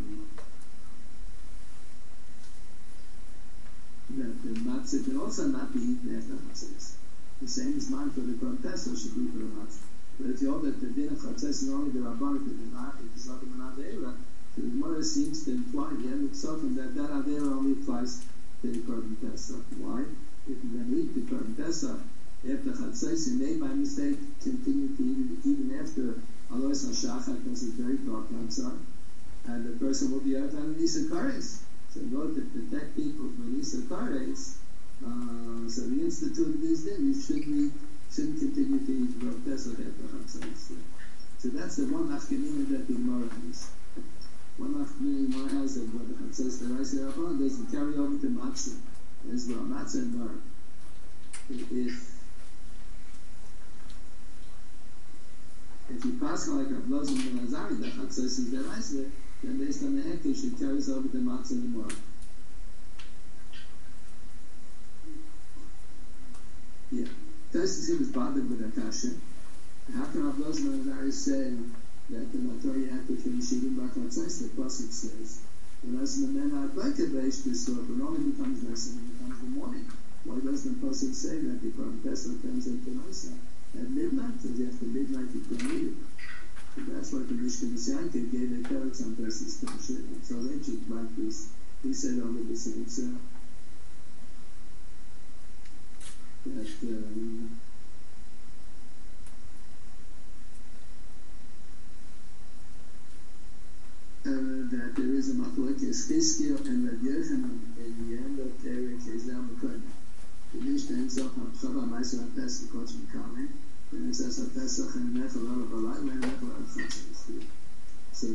the matzah can also not be eaten after Chatzos. The same is mine for the Korban Pesach should be for the matzah. But if you hold that the din of Chatzos is only the Rabbanik and the Nach, it is not the Avera, so the Gemara seems to imply the end of something that Avera only applies to the Korban Pesach. Why? If you then eat the Korban Pesach after Chatzos, you may by mistake continue to eat it even after Alois HaShachar, because it's very dark outside, and the person will be out on Nisa Kares. So in order to protect people from Nisa Kares, so we instituted this thing, we shouldn't continue to eat Korban Pesach after Chatzos. So that's the one Afkanina that the Gemara has. One Afkanina Gemara has that what the Chatzos that I say upon doesn't carry over to Matzah as well, Matzah and maror. If you pass like a blossom in Azari, that Chatzos is the Reisler, then based on the hekesh, it carries over the matzah and the maror. Yeah. Tosis was bothered with Akasha. How can a blossom in Azari say that the Matori had to finish eating by Chatzos? The Pasuk says, unless the men are like a Beish B'Sor, but only becomes less when it becomes the morning. Why doesn't the Pasuk say that the Korban Pesach turns into Nisa? At midnight, because after midnight you couldn't eat it. So that's what the Mishkan Yanka gave the Teretz on Pesach's Kasher. So Rechik like this, he said over the same that there is a machlokes Chizkiah and Rabbi Yochanan in the end of Terek Ezel Mekodim. The Mishnah ends up on Chava Ma'aser HaPesach Kotzim Kamen, and it says HaPesach and Nechel Olav Alayla and Nechel Olav Chatzos. So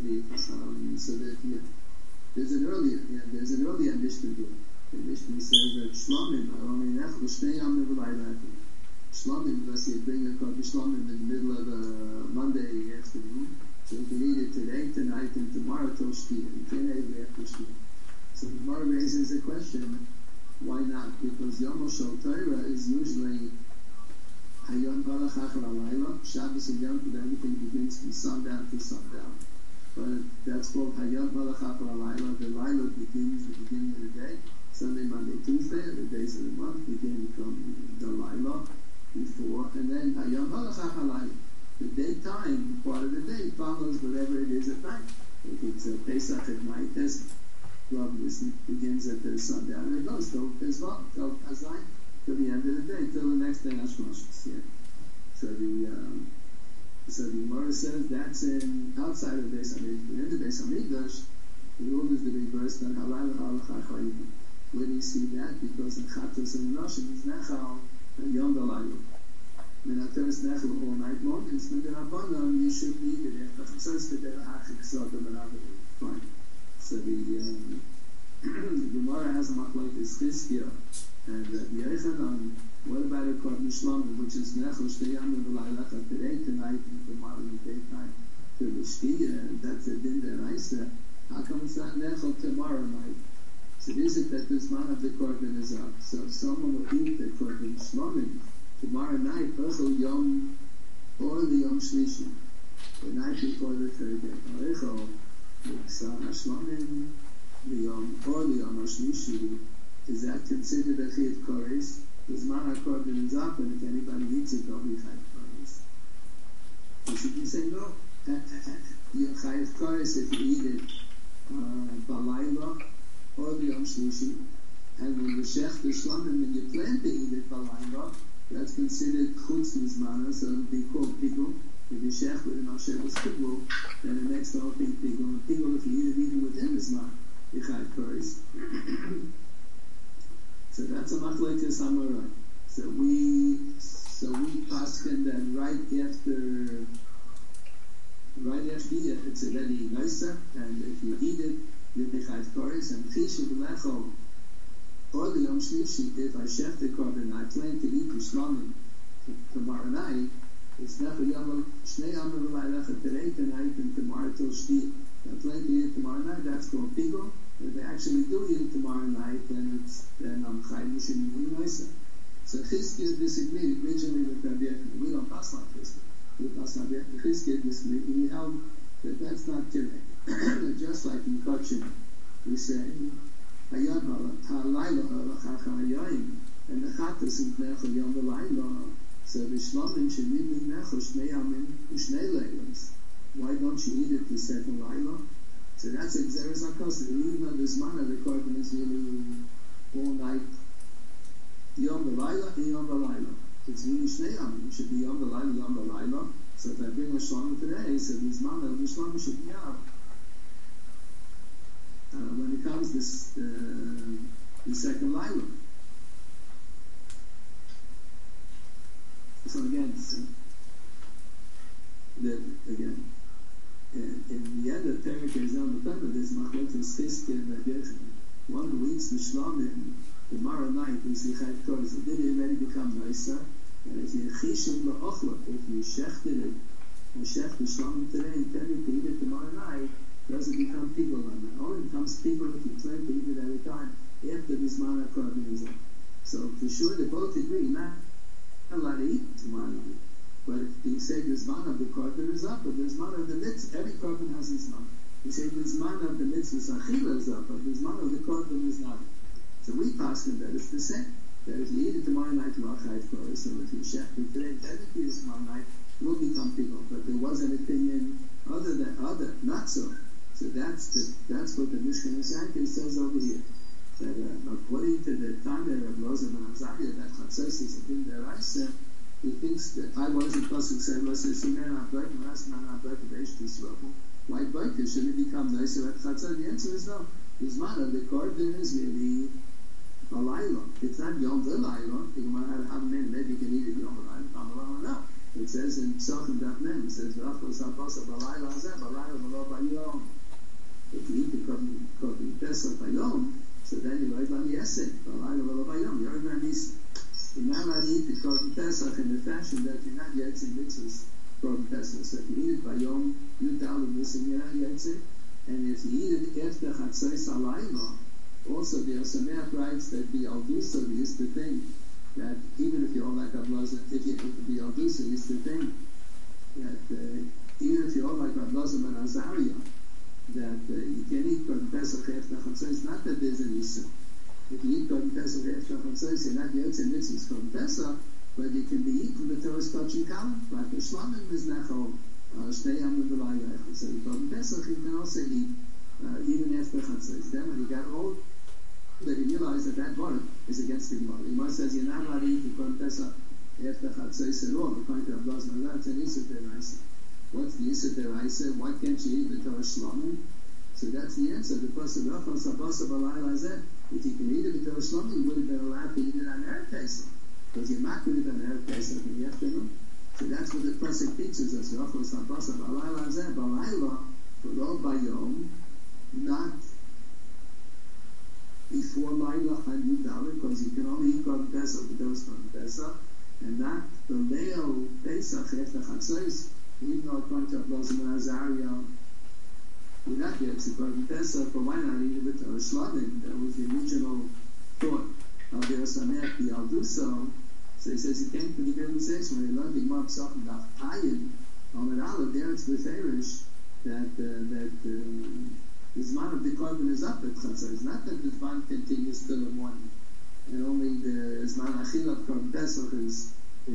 there's an earlier Mishnah book. The Mishnah says that Shlomim are only Nechel Shnei Yom Nevalayla. Shlomim, unless you bring a Korban Shlomim in the middle of a Monday afternoon, so you can eat it today, tonight, and tomorrow till Shkia. You can't eat it after Shkia. So the Gemara raises a question. Why not? Because Yom Shel Torah is usually Hayom Balach Achar Alayla. Shabbos and Yom Tov, everything begins from sundown to sundown. But that's called Hayom Balach Achar Alayla. The Layla begins the beginning of the day. Sunday, Monday, Tuesday, the days of the month begin from the Layla before, and then Hayom Balach Achar Alayla. The daytime part of the day follows whatever it is at night. If it's Pesach at night, this begins at the sundown, and it goes till Pesach, till Azai, till the end of the day, till the next day Hashmashas. Yeah. So the Gemara says that's outside of the Beis Hamikdash. In the Beis Hamikdash, the rule is the reverse. That Halayla Halachah Chayim. Where do you see that? Because in Chatos and Noshim is Nechal and Yom Dalayla. When I first Nechel all night long, and it's Rabbanan, you should eat it after Chatzos the day Hachik Sodom and Avim. Fine. So the Gemara has a machlokes Chizkiah and Rabbi Yochanan. What about a Korban Shlomim, which is Nechel Shnei Yom Nevalayla today, tonight, and tomorrow in the daytime to the Shkia? That's a din deraisa. How come it's not Nechel tomorrow night? So is it that this man of the Korban is up? So if someone will eat the Korban Shlomim tomorrow night, Echel Yom or the Yom Shlishi, the night before the third day, Echel Shlomim, the Yom or the Yom Shlishi, is that considered a Chiyuv Koros? Because man HaKorban is up, and if anybody eats it, they'll be Chiyuv Koros. So should we say no? You're Chiyuv Koros if you eat it Balayla or the Yom Shlishi, and when you shech the Shlomim and you plan to eat it Balayla, that's considered chutz mizmana, so it'll be called pigul. If you shech with an Hashem pigul, then it makes the whole thing pigul. And pigul, if you eat it even within mizmana, you chayv koros. So that's a machlokes Amorai. So we paskin that right after Shkia, it's already nicer, and if you eat it, you'll be chayv koris, and Chishu B'lecho, or the Yom Shlishi, if I chef the korban, I plan to eat the shlamim tomorrow night, it's never Yom Shnei Yom V'Laylecha today, tonight, and tomorrow till Shkia. I plan to eat it tomorrow night, that's called Pigel. If they actually do eat it tomorrow night, then I'm chayv, you should be nicer. So Chizkiah disagreed originally with Rabbi Yochanan. We don't pass like Chizkiah. We pass like Chizkiah disagreed. We held that that's not correct. Just like in Kochin, we say, Hayam ha'layla ha'lachacha hayayim, and the Chatas is necho yom v'layla. So the Shlamim should be necho shnei yamim u'shnei leilas. Why don't you eat it the second layla? So that's Xeris HaKosher. Even though this man of the korban is really all night, Yom V'Layla and Yom V'Layla. It's really Shnei Yom. It should be Yom V'Layla, Yom V'Layla. So if I bring a Shlamim today, so this man of the Shlamim should be out. When it comes the second Layla. So again, in the end of Perek Yezam B'Tana, there's Machlokes Chizkiah and Rabbi Yochanan. One who eats the Shlamim tomorrow night is the chayv koris. It did already become nicer, and if you chishim la'ochla, if you shechted it, or shech the shlamim today, intended to eat it tomorrow night, does it become pigul on that? Only becomes pigul if you plan to eat it at a time after this mana korban is up. So for sure they both agree, not allowed to eat tomorrow night. But if you say this mana of the korban is up, but this mana of the mitzvah, every korban has this mana. You say this mana of the mitzvah achila is up, but this mana of the korban is not. So we pass them that it's the same. That if you eat it tomorrow night, you are chayv koris. So if you chef it today, technically this tomorrow night will become pigul. But there was an opinion not so. So that's what the Mishkan Yankee says over here. That according to the Tanya of Loza ben Azariah, that Chatzos is a din deraisa. He thinks that I wasn't pasuk say Loza Shimer Abek Mas Man Abek Beish Tisrofu. Why Beke should it become nicer at Chatzos? The answer is no. His mother, the korban is really a layla. It's not Yom V'Layla. You might have a man, maybe you can eat it Yom V'Layla. No. It says in Psachim Daf Mem, it says V'Achos HaPasah B'Layla Hazeh B'Layla V'Lo B'Yom. If you eat the korban Pesach B'Yom, so then you write on the essay B'Layla V'Lo B'Yom. You're not Nisa. You're not allowed to eat the korban Pesach in the fashion that you're not Yetzim Mitzvahs korban Pesach. So if you eat it B'Yom, you down the Mitzvah, you're not Yetzim. And if you eat it after Chatzos Halayla, also the Yosemeach writes that the Aldusa used to think that even if you all like Ablaza, the Aldusa used to think that even if you all like Ablaza ben Azariah, that you can eat Korban Pesach after Chatzos, not that there's an Issa. If you eat Korban Pesach after Chatzos, you're not Yotzei Mitzvahs Korban Pesach, but you can be eaten the Torah's Kachin Kalam, like the Shlamim is Nechol. Shnei Yamim V'Layla. So the Korban Pesach you can also eat even after Chatzos. Then when he got old, that he realized that word is against the Gemara. The Gemara says you're not allowed to eat the Korban Pesach after Chatzos at all. According to Abdullah, that's an Yisur Deraisa. What's the Yisur Deraisa? Why can't you eat the Torah Shlamim? So that's the answer. The person V'Achos HaPasah B'Layla Hazeh. If you can eat it the Torah Shlamim, you would have been allowed to eat it on Erev Pesach, because you're not going to do it on Erev Pesach in the afternoon. So that's what the Pasuk teaches us. V'Achos HaPasah B'Layla Hazeh B'Layla V'Lo B'Yom, not before Layla and Yudalit, because you can only eat Korban Pesach with those Korban Pesach, and not the Leil Pesach after Chatzos, even though according to Ablaza ben Azariah, we're not yet to Korban Pesach, but why not eat it with Torah Shlamim? That was the original thought of the Yosemeach, the Alduso. So he says he came to the realization when he learned the Gemara Psachim Daf Ayin, Amud Aleph, there it's Beferish, that the Zman of the korban is up at Chatzos. Not that the Zman continues till the morning, and only the Zman Achila of Korban Pesach is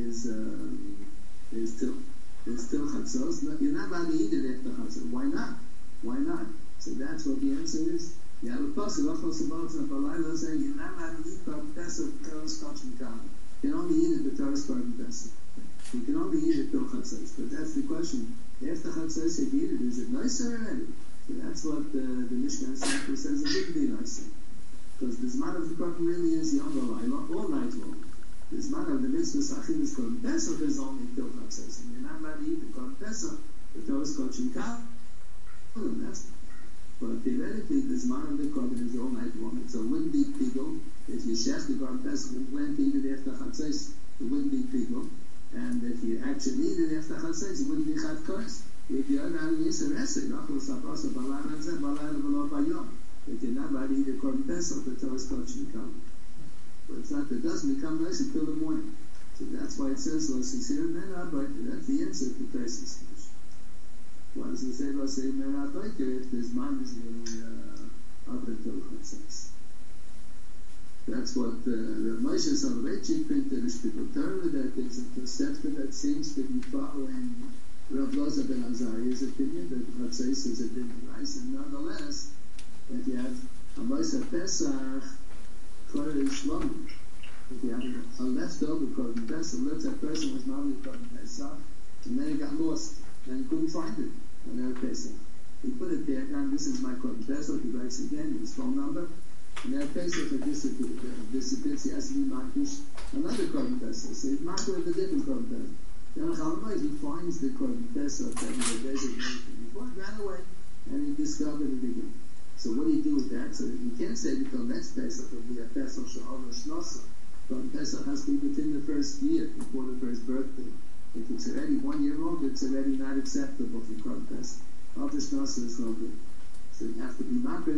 till Chatzos. You're not allowed to eat it after Chatzos. Why not? Why not? So that's what the answer is. You have a pasuk, V'Achos HaPasah B'Layla, saying you're not allowed to eat Korban Pesach Torah's Kachin Kalam. You can only eat it the Torah's Korban Pesach. You can only eat it till Chatzos. But that's the question. After Chatzos, if you eat it, is it nicer already? So that's what the Mishkan Yankee says it wouldn't be nicer. Because the Zman of the Korban really is Yom V'Layla, all night long. The Zman of the Mitzvah Sachin is Korban Pesach is only till Chatzos. And you're not allowed to eat the Korban Pesach, the Torah's Kachin Kalam. That's, but theoretically, the Zman of the Korban is all night long. It's a windy pigel. If you shech the Korban Pesach and plant it after Chatzos, it wouldn't be pigel. And if you actually eat it after Chatzos, it wouldn't be Chat Kos. If you're not in Yisr Esek, Nachol Sapasa Balan Azeh, Balan V'lo Bayom. If you're not allowed to eat a Korban Pesach, the Torah Kodesh should come. But it's not, it doesn't become nice until the morning. So that's why it says, Lo Sisir Mena, but that's the answer to Pesach. Why does it say, Lo Sisir Mena, if this man is getting up until Chatzos? That's what Rav Moshe Soloveitchik printed in Shpiegel Torah, that there's a perceptor that seems to be following Rav Loza ben Azariah's opinion, that Chatzos is a different rice, and nonetheless, if you have a Moshe Pesach, Korah Shlom, if you have a leftover Korban Pesach, let's say a person was married Korban Pesach, and then he got lost, and he couldn't find it on their Pesach. He put it there, and this is my Korban Pesach, he writes again, his phone number, and their Pesach had disappeared, he has to be Makish, another Korban Pesach, so he's Makish with a different Korban Pesach. Then he finds the Korban Pesach that he had designated before, he ran away, and he discovered it again. So what do you do with that? So you can't say until next Pesach will be a Pesach Sha'or Shnosa. But Pesach has to be within the first year, before the first birthday. If it's already 1 year old, it's already not acceptable for Korban Pesach. After Shnosa is no good. So you have to be makrid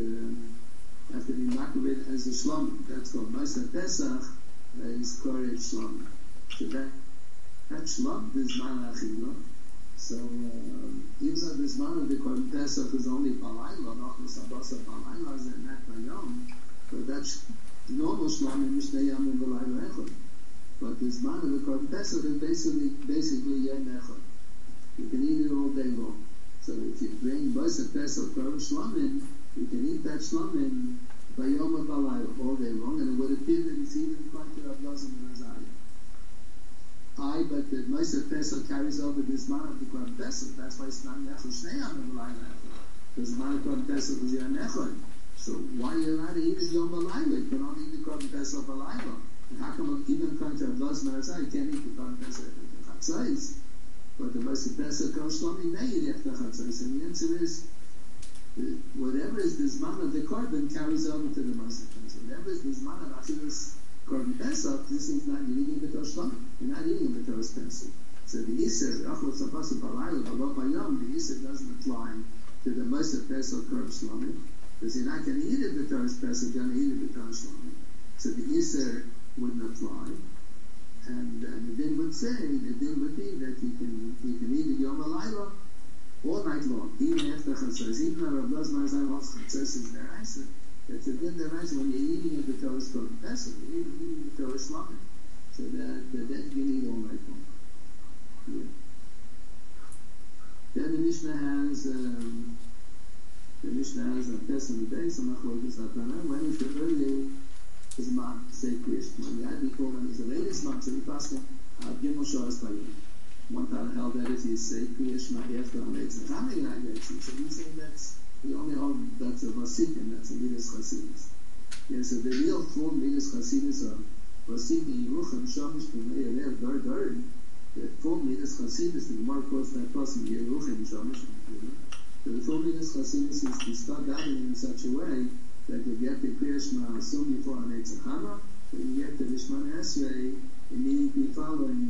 as a Shlom. That's called Moshe Pesach, is Korah Shlom. So that Shlom is Zman Achila. So even though the Zman of the Korban Pesach is only Balayla, Nachal Sabasa Balayla, is not Bayom, but that's normal Shlom in Mishnei Yom and Balayla Echad. But the Zman of the Korban Pesach is basically Yom Echad. You can eat it all day long. So if you bring Moshe Pesach Korban Shlomim, you can eat that Shlomim Bayom and Balayla all day long, and it would appear that it's even quite Rav Loza ben Azariah. But the Moshe Pesach carries over this man of the Korban Pesach. That's why it's not Nechol Shnei Yom V'Layla Echad. Because the man of the Korban Pesach is Yom Echad. So why are you allowed to eat it Yom V'Layla? You can only eat the Korban Pesach V'Layla. And how come even according to Rav Loza ben Azariah, you can't eat the Korban Pesach after Chatzos? But the Moshe Pesach Kol Shlomim may eat after Chatzos. And the answer is, whatever is the Zman of the Korban carries over to the Moshe Pesach. Whatever is the Zman of Achilas Korban Pesach, this is not, you're eating the Torah Shlomim. You're not eating the Torah Pesach. So the Yisr, Achot Sapasa Balayla, V'lo Bayom, the Yisr doesn't apply to the Moshe Pesach Korban Shlomim, because you're not going to eat it the Torah Pesach, you're going to eat it the Torah Shlomim. So the Yisr wouldn't apply. And the din would say, the din would be that you can eat it Yom V'Layla all night long, even after Chatzos. Even though Rav Loza ben Azariah holds Chatzos is their answer, it's a din deraisa when you're eating at the Torah Korban Pesach, you're eating the Torah Shlomim. So that you can eat all night long. Yeah. Then the Mishnah has a test on the day, so when is the early Zman, say Krishma. The idea before when is the latest Zman, so we pass the Gimel Shoras Bayim. One time held that if you say Krishma after on Eitzah Chamei Nagretzi, so we say we only hold that's a Vasikin, that's a Midas Chasidus. Yeah, so the real full Midas Chasidus of Vasikin, Yeruchim, Shamish, Pumei, Alev, Dar, the full Midas Chasidus, the Gemara quotes that person, Yeruchim, Shamish, so the full Midas Chasidus is to start davening in such a way that you get the Kriyashma soon before an Eitzah Chama, when you get to the Shemona Esrei, immediately following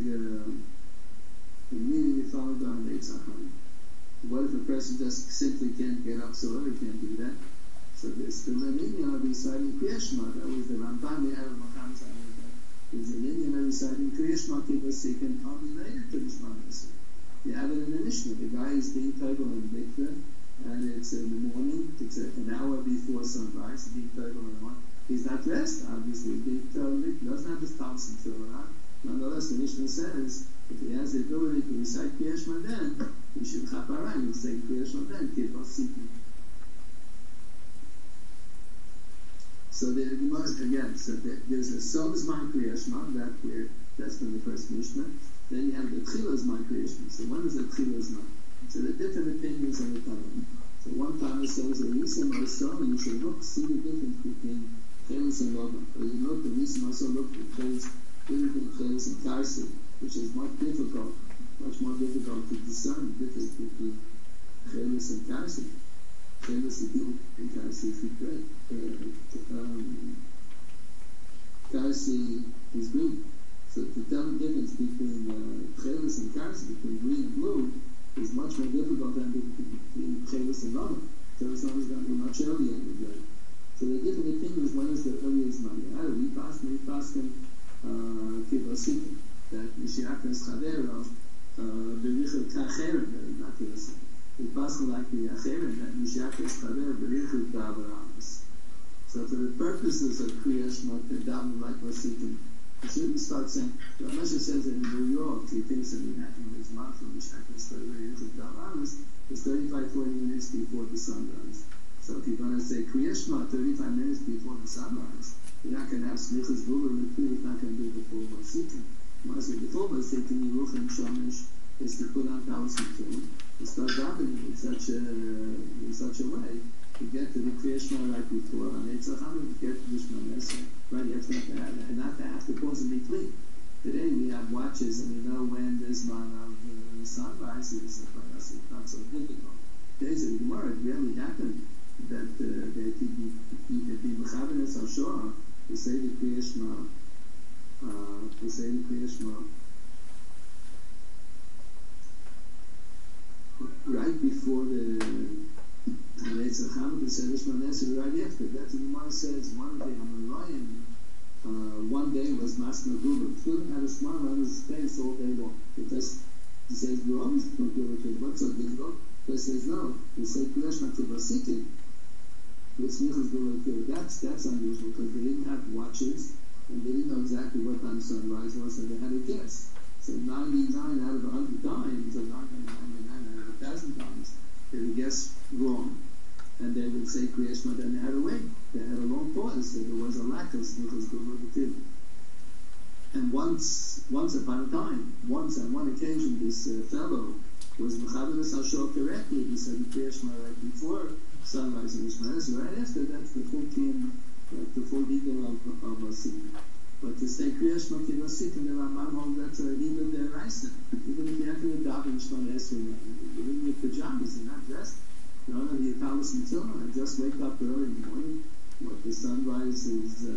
on Eitzah Chama. What if a person just simply can't get up so early, can't do that? So there's still an Indian of reciting Kriyashma. That was the Rambam, the Arab Macham Zayim. There's an Indian of reciting Kriyashma, Kibbutzik, and probably later to the Shemona Esrei. You have it in the Mishnah. The guy is being table in Mikveh, and it's in the morning, it's an hour before sunrise, being table in the morning. He's not dressed, obviously, being table, he doesn't have his towels and tefillin. Nonetheless, the Mishnah says, if he has the ability to recite Kriyashma then, he should chaparang and say Kriyashma then, Kibbutzik. So the Gemara again, so there's a Zman Kriyashma, that's from the first Mishnah. Then you have the Tchilas Zman Kriyashma. So when is the Tchilas Zman? So there are different opinions on the Talmud. So one Talmud says the Risa Marso, and you should see the difference between Chelis and Lovan. But you look, the Risa Marso looked at Chelis, between Chelis and Tarsi, which is much more difficult to discern the difference between Chelis and Karsi. Chelis is blue and Karsi is red. Karsi is green. So to tell the difference between Chelis and Karsi, between green and blue, is much more difficult than between Chelis and Lama. Chelis and Lama is going to be much earlier. So the different opinions, when is the earliest Maya? We pass Kibasikim, that Mashiach is Chavera, Berichel Kacheren, not Kibasikim. We pass like the Acheren, that Mashiach is Chavera, Berichel Kaveramas. So for the purposes of Kriya Shema, Kedaven like Basikim, you shouldn't start saying, the Meshach says in New York, he thinks that Manhattan is month from Mashiach is Chavera, Berichel Kaveramas, is 35-40 minutes before the sunrise. So if you're going to say Kriya Shema 35 minutes before the sunrise, you're not going to have Smichas Gula and the Kriya, not going to do the full Basikim. The full Basikim, Yeruchim Shomish, is to put on Talis Mitzvah, to start davening in such a way, to get to the Kriya Shema right before, and it's a hammer to get to the Shema Nesra, right after that, and not to have to pause in between. Today we have watches, and we know when this man of sunrise is, but that's not so difficult. Days of the Gemara, it really happened that they could be mechabenes hashorah to say the Kriya Shema, right before the Netzach Hamad, to say the Shema Nesra right after. That's what the Gemara says. One of the Amoraim, one day was Masna Gula. Tefillin had a smile on his face all day long. Because he says, we're always going to do it. What's so difficult? He says, no. They say Kriya Shema Kibasikim. That's unusual because they didn't have watches and they didn't know exactly what time sunrise was, so they had to guess. So 99 out of 100 times, or 99 out of 1,000 times, they would guess wrong. And they would say Kriya Shema, then they had to wait. They had a long pause, so there was a lack of smichas gula. And once upon a time, on one occasion, this fellow was mechabenes hashor correctly. He said the Kriya Shema right before sunrise and Shema, right after that's the full team, the full detail of Basikim. But to say Kriya Shema Kibasikim, the Rambam holds that's even the Raisa. Even if you're not going to daven Shema Nesra, you're in your pajamas, you're not dressed. You don't have your talis and tefillin, and just wake up early in the morning. What the sunrise is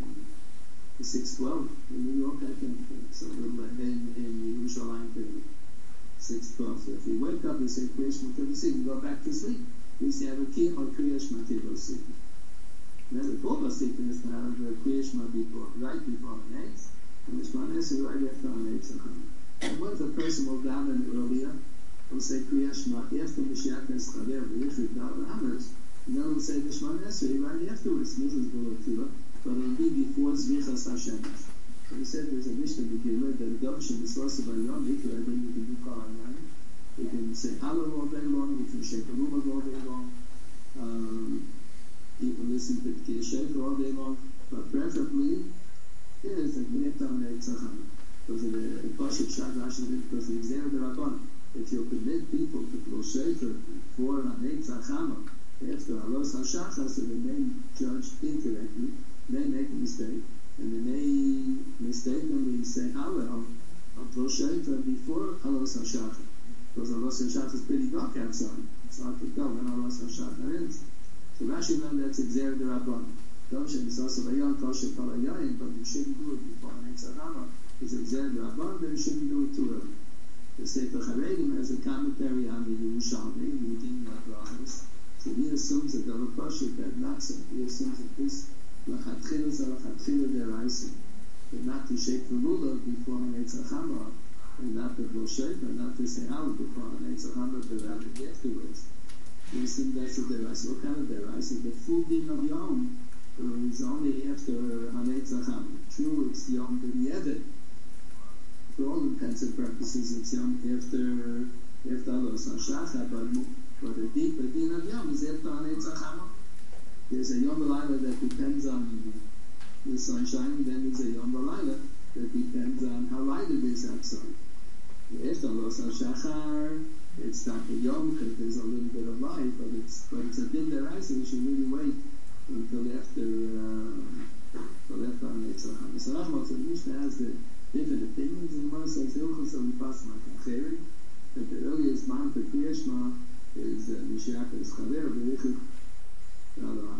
6:12 in New York, I think. So in Yerushalayim, 6:12. So if you wake up and say Kriya Shema Kibasikim, go back to sleep. We say have a kiyum or Kriya Shema Kibasikim. Then the full Basikim is to have a Kriya Shema right before the next, and the Shema Nesra right after the next. And what if a person will daven earlier, will say Kriya Shema after Mashiach is Chaver, B'yichud Da'av and then we'll say the Shema Nesra right afterwards, Michas Gula, but it'll be before Zvichas HaShemesh. So we said there's a Mishnah Megillah that the Gavashim is also by Yom Mikra, then you can do Kol HaYom. You can say Hallel all day long, you can shake a rumah all day long, you can listen to the Shake all day long, but preferably is that we have to have because of the Pasuk Shadash, because of the Xer de Rabban. If you permit people to blow Shaker for an Eitzachama after Alos HaShachar, so they may judge incorrectly, may make a mistake, and they may mistakenly say Hallel or blow Shaker before Alos HaShachar. Because Alos HaShachar is pretty dark outside. It's hard to tell when Alos HaShachar is. So Rashi learned that's Xer de Rabban. Kosher is also Vayon, Kosher Kol HaYayim, but you shouldn't do it before an Eitzachama. It's Xer de Rabban, but you shouldn't do it too early. The Sefer Charedim has a commentary on the Yerushalmi, reading Brachos. So he assumes that the Pasuk that not so. He assumes that this Lachatchila is a Lachatchila deraisa, that not to shake the lulav before an Eitzachama, and not to blow shake, and not to say Hallel before an Eitzachama, but rather afterwards. We assume that's a deraisa. What kind of deraisa? The full din of Yom is only after an Eitzachama. True, it's Yom B'Yevet. For all intents and purposes, it's Yom after Alos HaShachar, but the deeper din of Yom is after an Eitzachama. There's a Yom V'Layla that depends on the sunshine, then there's a Yom V'Layla that depends on how light it is outside. After Alos HaShachar, it's not a Yom because there's a little bit of light, but it's a din deraisa. We should really wait until after an Eitzachama. So Rachman, so the Mishnah has the different opinions, and the Gemara says Hilchos Avipasma Kacheri, that the earliest man for Kriya Shema is Mashiach is Chaver, Berichuk, Yalaram.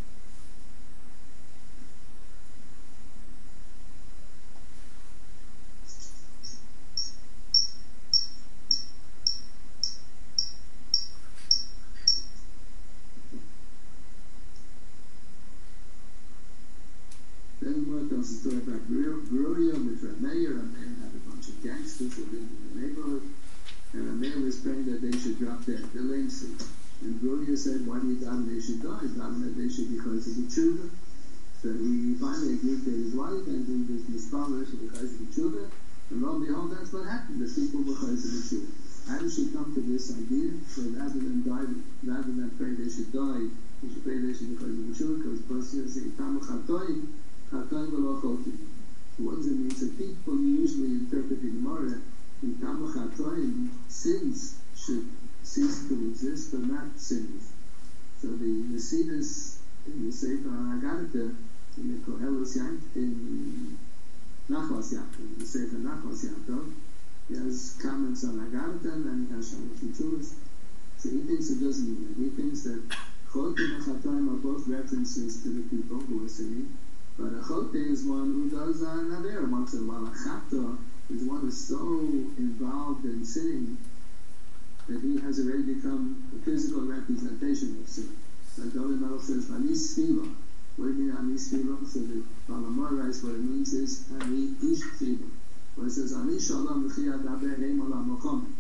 Then more tells the story about Beruria with Rameir. Rameir had a bunch of gangsters that lived in the neighborhood, and Rameir was praying that they should drop dead, the latency. And Beruria said, why do you doubt they should die? Doubt that they should because of the children. So he finally agreed to his wife and he was mispowered because of the children. And lo and behold, that's what happened. The people were because of the children. How did she come to this idea? So rather than pray they should die, they should pray they should because of the children, because Pasuk says, Itamu chatoim, chatoim v'lo chotim. What does it mean? So people usually interpret the Gemara, Itamu chatoim, sins should cease to exist, but not sins. So the Mesidas in the Sefer Agarta, in the Kohelos Yank, in Nachlas Yaakov, the Sefer Nachlas Yaakov, he has comments on Agarta and then he has Shalosh Mitzvos. So he thinks it doesn't mean that. He thinks that Chotim and Chatoim are both references to the people who are sinning, but a Chotim is one who does an Aver once in a while. A Chato is one who's so involved in sinning that he has already become a physical representation of sin. Like David Melech says, Ani Sfila. What do you mean Ani Sfila? So the Balamor writes what it means is Ani Ish Sfila. Where it says Ani Shalom L'chiyad Aber Heim Olam Mochom.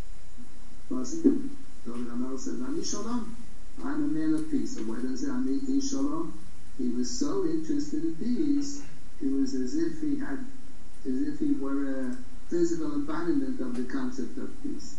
David Melech says Ani Shalom. I'm a man of peace. So why does it say Ani Ish Shalom? He was so interested in peace, it was as if he were a physical embodiment of the concept of peace.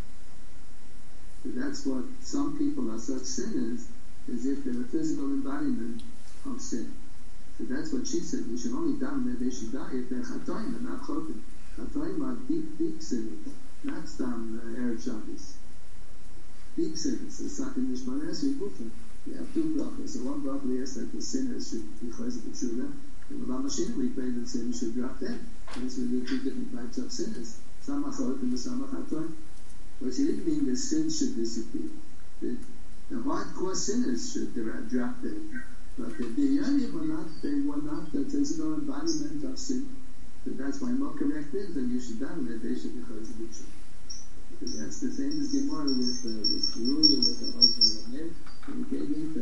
So that's what some people are such sinners, as if they're a physical embodiment of sin. So that's what she said. We should only die that they should die if they're chatoim and not chotim. Chatoim are deep, deep sinners, not stam Erev Shabbos. Deep sinners. It's not in Mishmar Esri Gufa. We have two brachas. So one bracha is that the sinners should be chayz of the tshuva, and the Lamashina we pray that sinners should drop dead. And so we do two different types of sinners. Some are chotim and some are chatoim. But she didn't mean that sin should disappear. The hardcore sinners should drop dead. But the Biryanim were not the physical embodiment of sin. So that's why more correct is that you should die that they should be chayz of the tshuva. Because that's the same as Gemara with Beruria, with the husband of Ned, and he gave him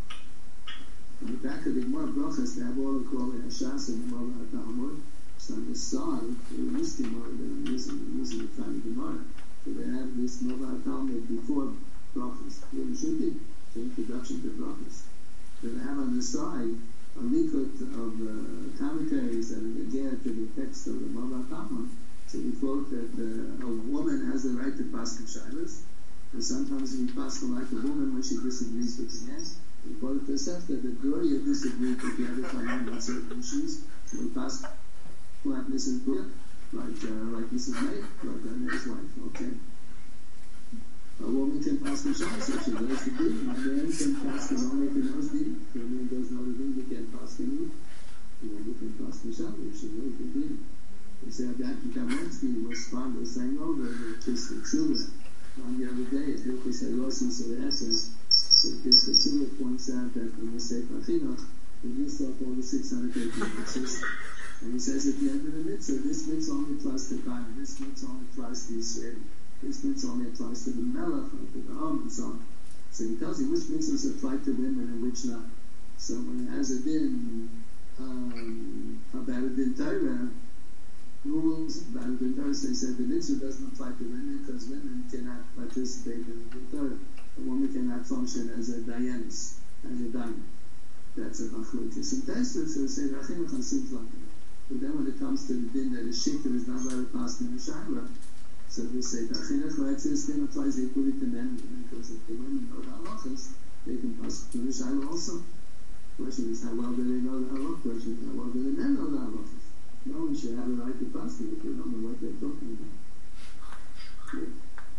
on the back of the Gemara brachas, they have all the Kol Hashas and the Gemara HaTalmud. So on the side, in this Gemara that I'm using the time of Gemara, so they have this Gemara HaTalmud before brachas. What it should be, the introduction to brachas. So they have on the side a likut of commentaries that are geared to the text of the Gemara HaTalmud. So we quote that a woman has the right to paskin shilas, and sometimes we paskin like a woman when she disagrees with the man. We quote the Tosefta that the Gloria disagreed with the other Chachamim on certain issues. So we paskin like Mrs. Buddha, like Mrs. May, like Ernest's wife. Okay. A woman can paskin shilas if she knows the din. A man can paskin only if he knows the din. If a man doesn't know the din, he can't paskin it. A woman can paskin shilas if she knows the din. They said that Kamenetsky was saying over the Kiska Tshuva on the other day at Hilchos Hayosim Soreses. So Kiska Tshuva points out that in the Sefer Chinuch, we list off all the 680 mitzvahs. And he says at the end of the mitzvah, this mitzvah only applies to Kain, this mitzvah only applies to Israel, this mitzvah only applies to the Melech, and to the Am, and so on. So he tells you which mitzvahs apply to women and which not. So when it has a din about a din Torah, rules about the Torah, they said the mitzvah doesn't apply to women because women cannot participate in the Torah. A woman cannot function as a dayanis, as a dayan. That's a machlokes. And Tosfos, so they say Rachim seems like it. But then when it comes to the din that a shikha is not allowed to pass in a shayla, so they say Rachim this din applies equally to men because if the women know the halachas, they can pass in the shayla also. The question is how well do they know the halach? The question is how well do the men know the halachas? No one should have a right to fast if they don't know what they're talking about. Yeah.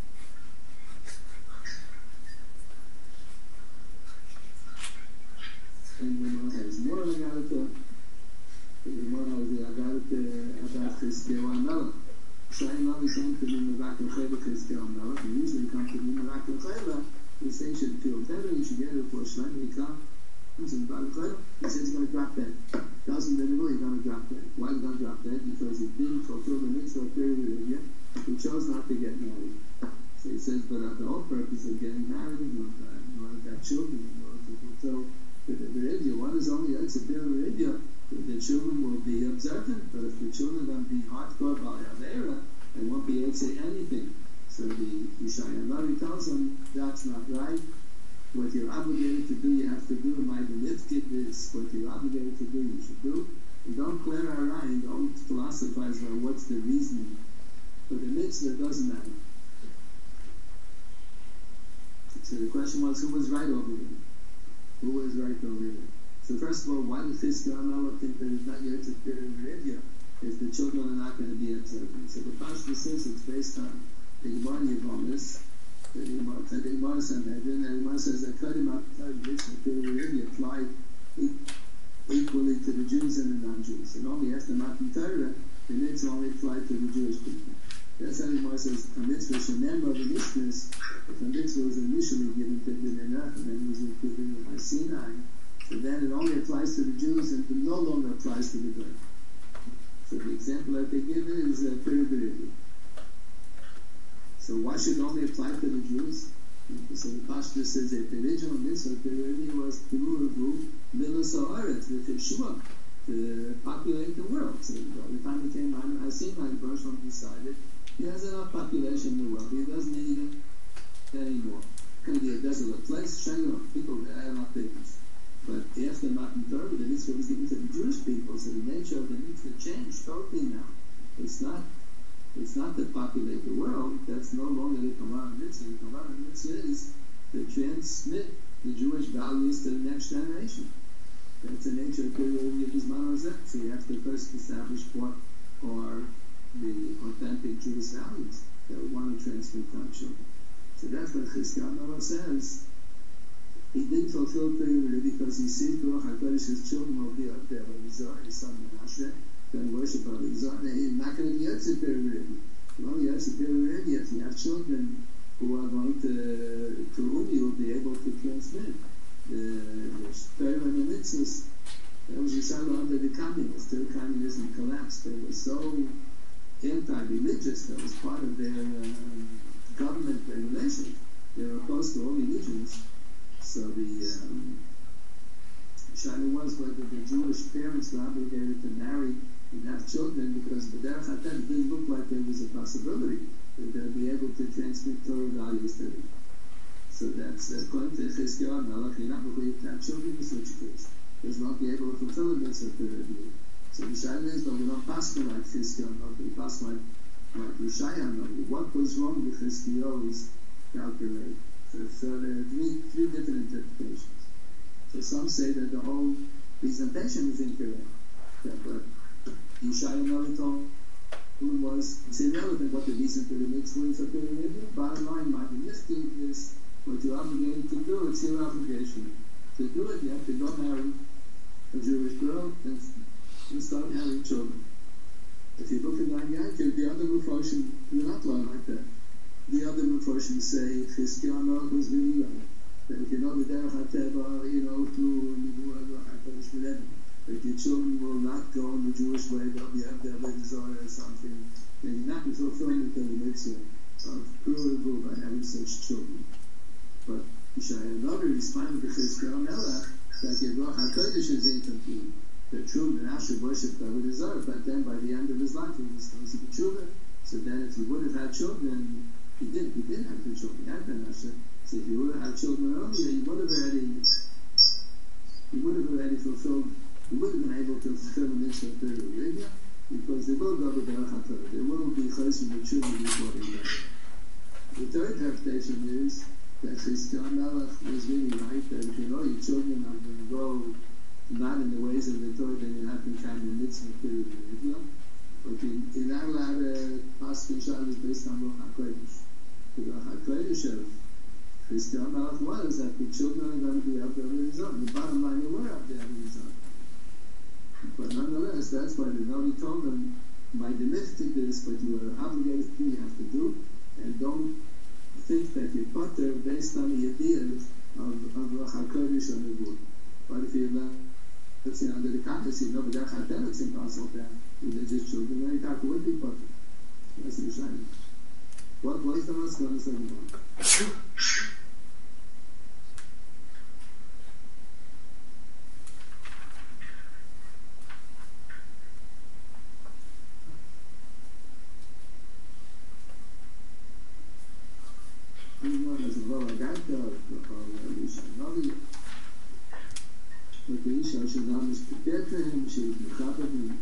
And the Gemara has more Agarta. The Gemara has the Agarta about Chizkiyahu HaMelech. Shayim Avi came to the Mevak and Chedek Chizkiyahu HaMelech, and usually come to the Mevak L'chayla, he's saying you should feel better, you should get it for Shlem, he comes and by l'chayla, he says he's going to drop dead. Doesn't then know he's going to drop dead. Why is he going to drop dead? Because he didn't fulfill the mitzvah period of India, he chose not to get married. So he says, but the whole purpose of getting married is not that. You want to have children, in order to fulfill the India. One is only a superior India. The children will be observant, but if the children are going to be hardcore by Avera, they won't be able to say anything. So the Yeshaya Navi tells them, that's not right. What you're obligated to do, you have to do. My Benifkid is what you're obligated to do, you should do. And don't clear our eye and don't philosophize about what's the reasoning. For the mitzvah, it doesn't matter. So the question was, who was right over there? Who was right over there? So first of all, why does Chizkiah Melech think that it's not yet a period of Arabia? Is the children are not going to be observant. So the Pashto says it's based on the Gemara Yevonis, the Gemara Sanhedrin, and the Gemara says that Kodim HaTorah the period of Arabia applied equally to the Jews and the non-Jews. And only after Matan Torah, the mitzvah only applied to the Jewish people. That's how the Gemara says a mitzvah shenemar v'nishnas. If a mitzvah was initially given to the Nenach and then was given by Sinai, so then it only applies to the Jews and it no longer applies to the Goyim. So the example that they give is Peribiridi. So why should it only apply to the Jews? So the Pashto says that the original mitzvah Peribiridi was Pirurabu Milas Haaretz, the Teshuvah, to populate the world. So by the time it came on Sinai, Gershom decided he has enough population in the world. He doesn't need it anymore. It's going to be a desolate place. People are not babies. But after Matan Torah, the mitzvah was given to the Jewish people, so the nature of the mitzvah changed totally now. It's not to populate the world. That's no longer the Kavan mitzvah. The Kavan mitzvah is to transmit the Jewish values to the next generation. That's the nature of the Bisman Rozet. So you have to first establish what are the authentic Jewish values that we want to transmit to our children. So that's what Chizkiah Melech says. He didn't fulfill Peribiridi because he sees Ruach HaKodesh, his children will be up there with Elizar, his son Menashe, going to worship Elizar. He's not going to be Yotze Peribiridi. Well, Yotze Peribiridi, if you have children who are going to whom you will be able to transmit the Torah and the mitzvahs. That was Yisrael under the communists. Their communism collapsed. They were so anti-religious. That was part of their government regulation. They were opposed to all religions. So the Shaila was whether the Jewish parents were obligated to marry and have children, because the Derech HaTorah didn't look like there was a possibility that they'd be able to transmit Torah values to them. So that's according to Chizkiah Melech, you're not believed to have children in such a case. Because not be able to fulfill the mitzvah to review. So the Shaila is, but we don't pass like Chizkiah Melech, we pass like Yeshaya Melech. What was wrong with Chizkiah's calculation? So there are three different interpretations. So some say that the whole presentation is incorrect. But Yeshaya Melech told him was, it's irrelevant what the reason for the mitzvah is. Bottom line, my mitzvah is what you're obligated to do. It's your obligation. To do it, you have to go marry a Jewish girl and start having children. If you look at Nine Yankee, the other Mephoshim do not learn like that. The other Mephoshim say Chizkiah Melech was really right. That if you know the Derech HaTeva, through Nebuah HaKadosh V'Levin, that your children will not go in the Jewish way, they'll have their desire or something, then you're not fulfilling the mitzvah of purity by having such children. But Yeshaya Navi responded to Chizkiah Melech that the Ruach HaKodesh is incomplete. The true Menashe worshipped Avodah, but then by the end of his life he was supposed to be children. So then if he would have had children, he did have two children, he had Menashe. So if he would have had children earlier, he would have already fulfilled, he would have been able to fulfill the mitzvah of Peribiridi, because they will go to Derech HaTorah. They will be chosed with children before they die. The third interpretation is that Chizkiah Melech was really right, that if your children are going to go not in the ways of the Torah, then you have to kind of mitzvah Peribiridi. But you're not allowed to ask Shabbos based on Ruach HaKodesh. The Ruach HaKodesh of Chizkiah Melech was that the children are going to be up there with his own. The bottom line, they were up there with his own. But nonetheless, that's why the Navi told them, my demith did this, but you are obligated to do, you have to do, and don't think that you're potter based on the ideas of HaKodesh and the wood. But if you let's say under the context, you know, but it's impossible that religious children, then you talk would be potter. That's the Shine. What is the most going to say? But the Isha should not be prepared for him, she was mechaber him.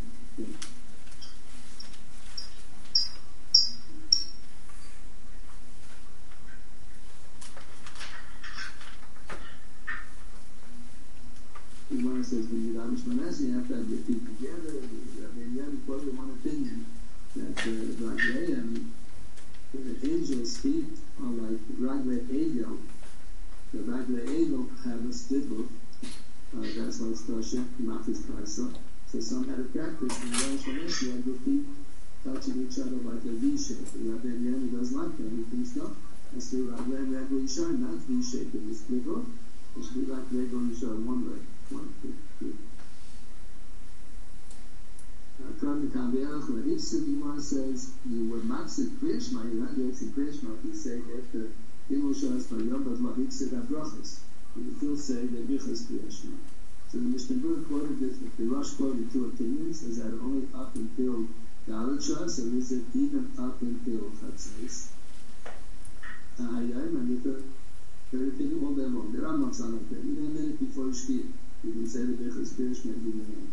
Gemara says when you Ramish Manas, you have to have your feet together. You have quoted one opinion that the angel's feet are like Ragle Egel. The Ragle Egel have a split hoof. That's why it's Tasha, Mafis Kaisa. So some had a practice, and Ramish Manas, you have your feet touching each other like a V shape. The Rabbi Eliyahu doesn't like that. He thinks no. It's the Ragle Egel Yishar, not V shape in the split hoof. It should be like Egel Yishar one way. According to Kavielach, when each Sugimar says you were Maxid Krishma, you're not Yetzi Krishma, you say after Gimel Shas Vayom, but Mahitsid Abrachas. You still say the Bichas Krishma. So the Mishnah Berurah quoted this, the Rosh quoted two opinions, is that only up until Dalet Shas, or is it even up until Chatzais? And the third opinion, all day long. There are not on like that. Even a minute before Shkia. You can say the Bichas Krishma and do that.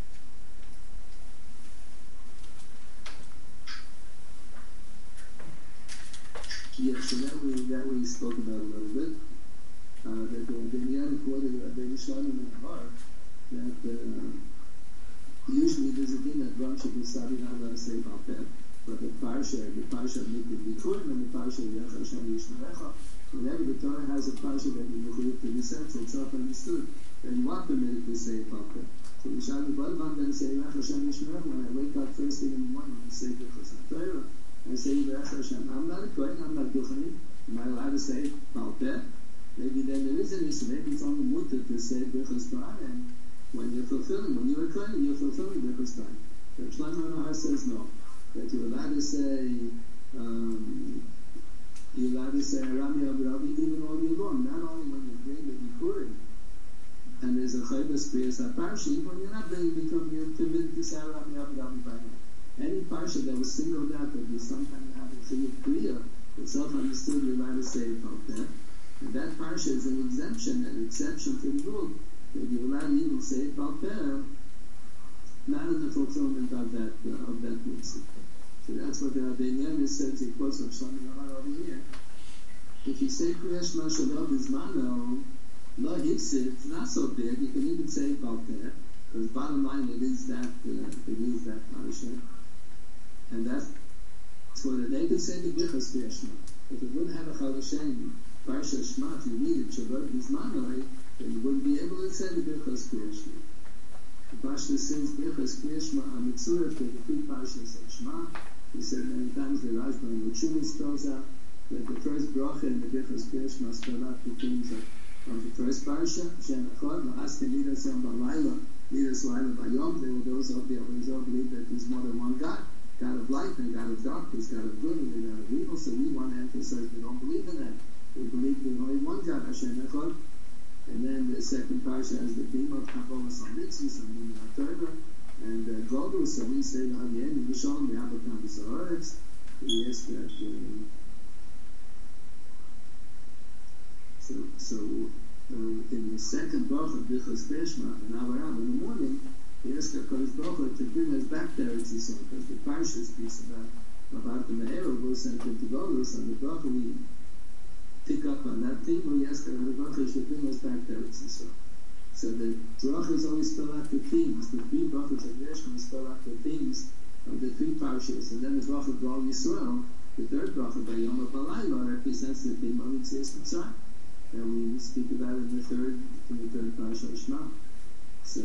Yeah, so that we spoke about a little bit. That the Indiana quoted Rabbi Yishmael in the Har, that usually there's a thing that Ram should be studied not allowed to say about that. But the Parsha of Mikra Bikurim and the Parsha of Yach Hashem Yishmarecha, whenever the Torah has a Parsha that you can to be sense, it's self-understood, then you are permitted to say about that. So we shall be both then say Yach Hashem Yishmarecha. When I wake up first thing in the morning, I say Bichas HaTorah. I say Yach Hashem. I'm not a Kohen, I'm not Duchani. Am I allowed to say about that? Maybe then there is an issue. Maybe it's only mutter to say Bichas Torah, and when you're a Kohen, you're fulfilling Bichas Torah. The Shlomo Nahar says no. That you're allowed to say Rami Abravi even all year long, not only when you bring the Bikurim and there's a Chayvas Kriyas HaParsha, when you're not bringing Bikurim, you're permitted to say Rami Abravi by now. Any Parsha that was singled out that you sometimes have a Chiyuv Kriya, it's self-understood, you're allowed to say about that. And that Parsha is an exception to the rule, that you're allowed to even say about that, not in the fulfillment of that mitzvah. So that's what the Rabbi Eliyahu says. He quotes from Shlomo Nahar over here. If you say Kriya Shema Shalom Bizmano, Lo Hipsid, it's not so big. You can even say about that, because bottom line it is that Parsha, and that's what they could say the Bichas Kriya Shema. If it wouldn't have a Chal Hashem Parsha Shema, if you needed Shalom Bizmano, then you wouldn't be able to say the Bichas Kriya Shema. The Pashto says Bichas Kriya Shema HaMitzurah for the three Parshas of Shema. He said many times the Rashba and the Chuma spells out that the first bracha in the Bichas Kriya Shema spell out the things of the first Parsha, Shem Echad, Ma'aske Midas Yom B'Layla, Midas Layla B'Yom. There were those of the others who believe that there's more than one God, God of light and God of darkness, God of good and God of evil. So we want to emphasize we don't believe in that. We believe there's only one God, Hashem Echad. And then the second parsha has the theme of Kabbalas HaMitzvos and Limud HaTorah and Godel. So we say the Aviyenu B'Shalom B'Abatam B'Sa'aretz. We ask that. So in the second bracha Bichas Kriya Shema and Avarab in the morning, we ask the Kodesh Baruch Hu to bring us back to Eretz Yisrael, because the parsha speaks about the Me'era was sent into Golus, and the bracha we pick up on that thing, we ask that the bracha should bring us back to Eretz Yisrael. So the brachas always spell out the themes. The three brachas of Yeshua spell out the themes of the three parshas, and then the bracha of Gal Yisrael, the third bracha by Yom B'Layla, represents the theme of Yitzias Mitzrayim that we speak about in the third parsha of Shema. So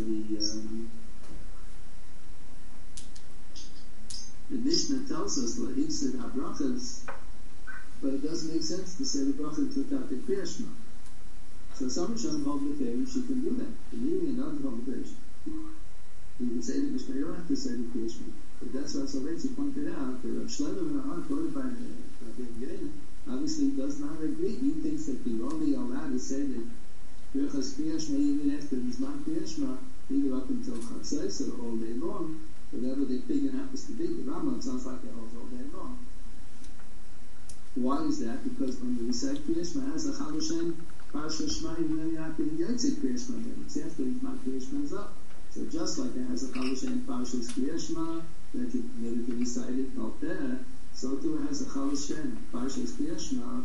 the Mishnah tells us that Yitzhak HaBrachas but it doesn't make sense to say the bracha without the Kriya Shema. So some Rishonim hold L'Kerim, she can do that. The meaning and non-convocation. You can say the Mishnah, you don't have to say the Kriya Shema. But that's what Salvezi pointed out. The Rav Shlomo ben Ahad, quoted by Rabbi Yehuda, obviously does not agree. He thinks that you're only allowed to say that Birchas Kriya Shema even after Zman Kriya Shema, either up until Chatzos or all day long, whatever the opinion happens to be. The Rambam sounds like it all day long. Why is that? Because when you recite Kriya Shema as a Chal Hashem, Parsha Shema, even though you have to Yotzei Kriya Shema, it's after Zman Kriya Shema is up. So just like it has a Chal Hashem Parshas Kriya Shema, that you needed to recite it out there, so too it has a Chal Hashem Parshas Kriya Shema,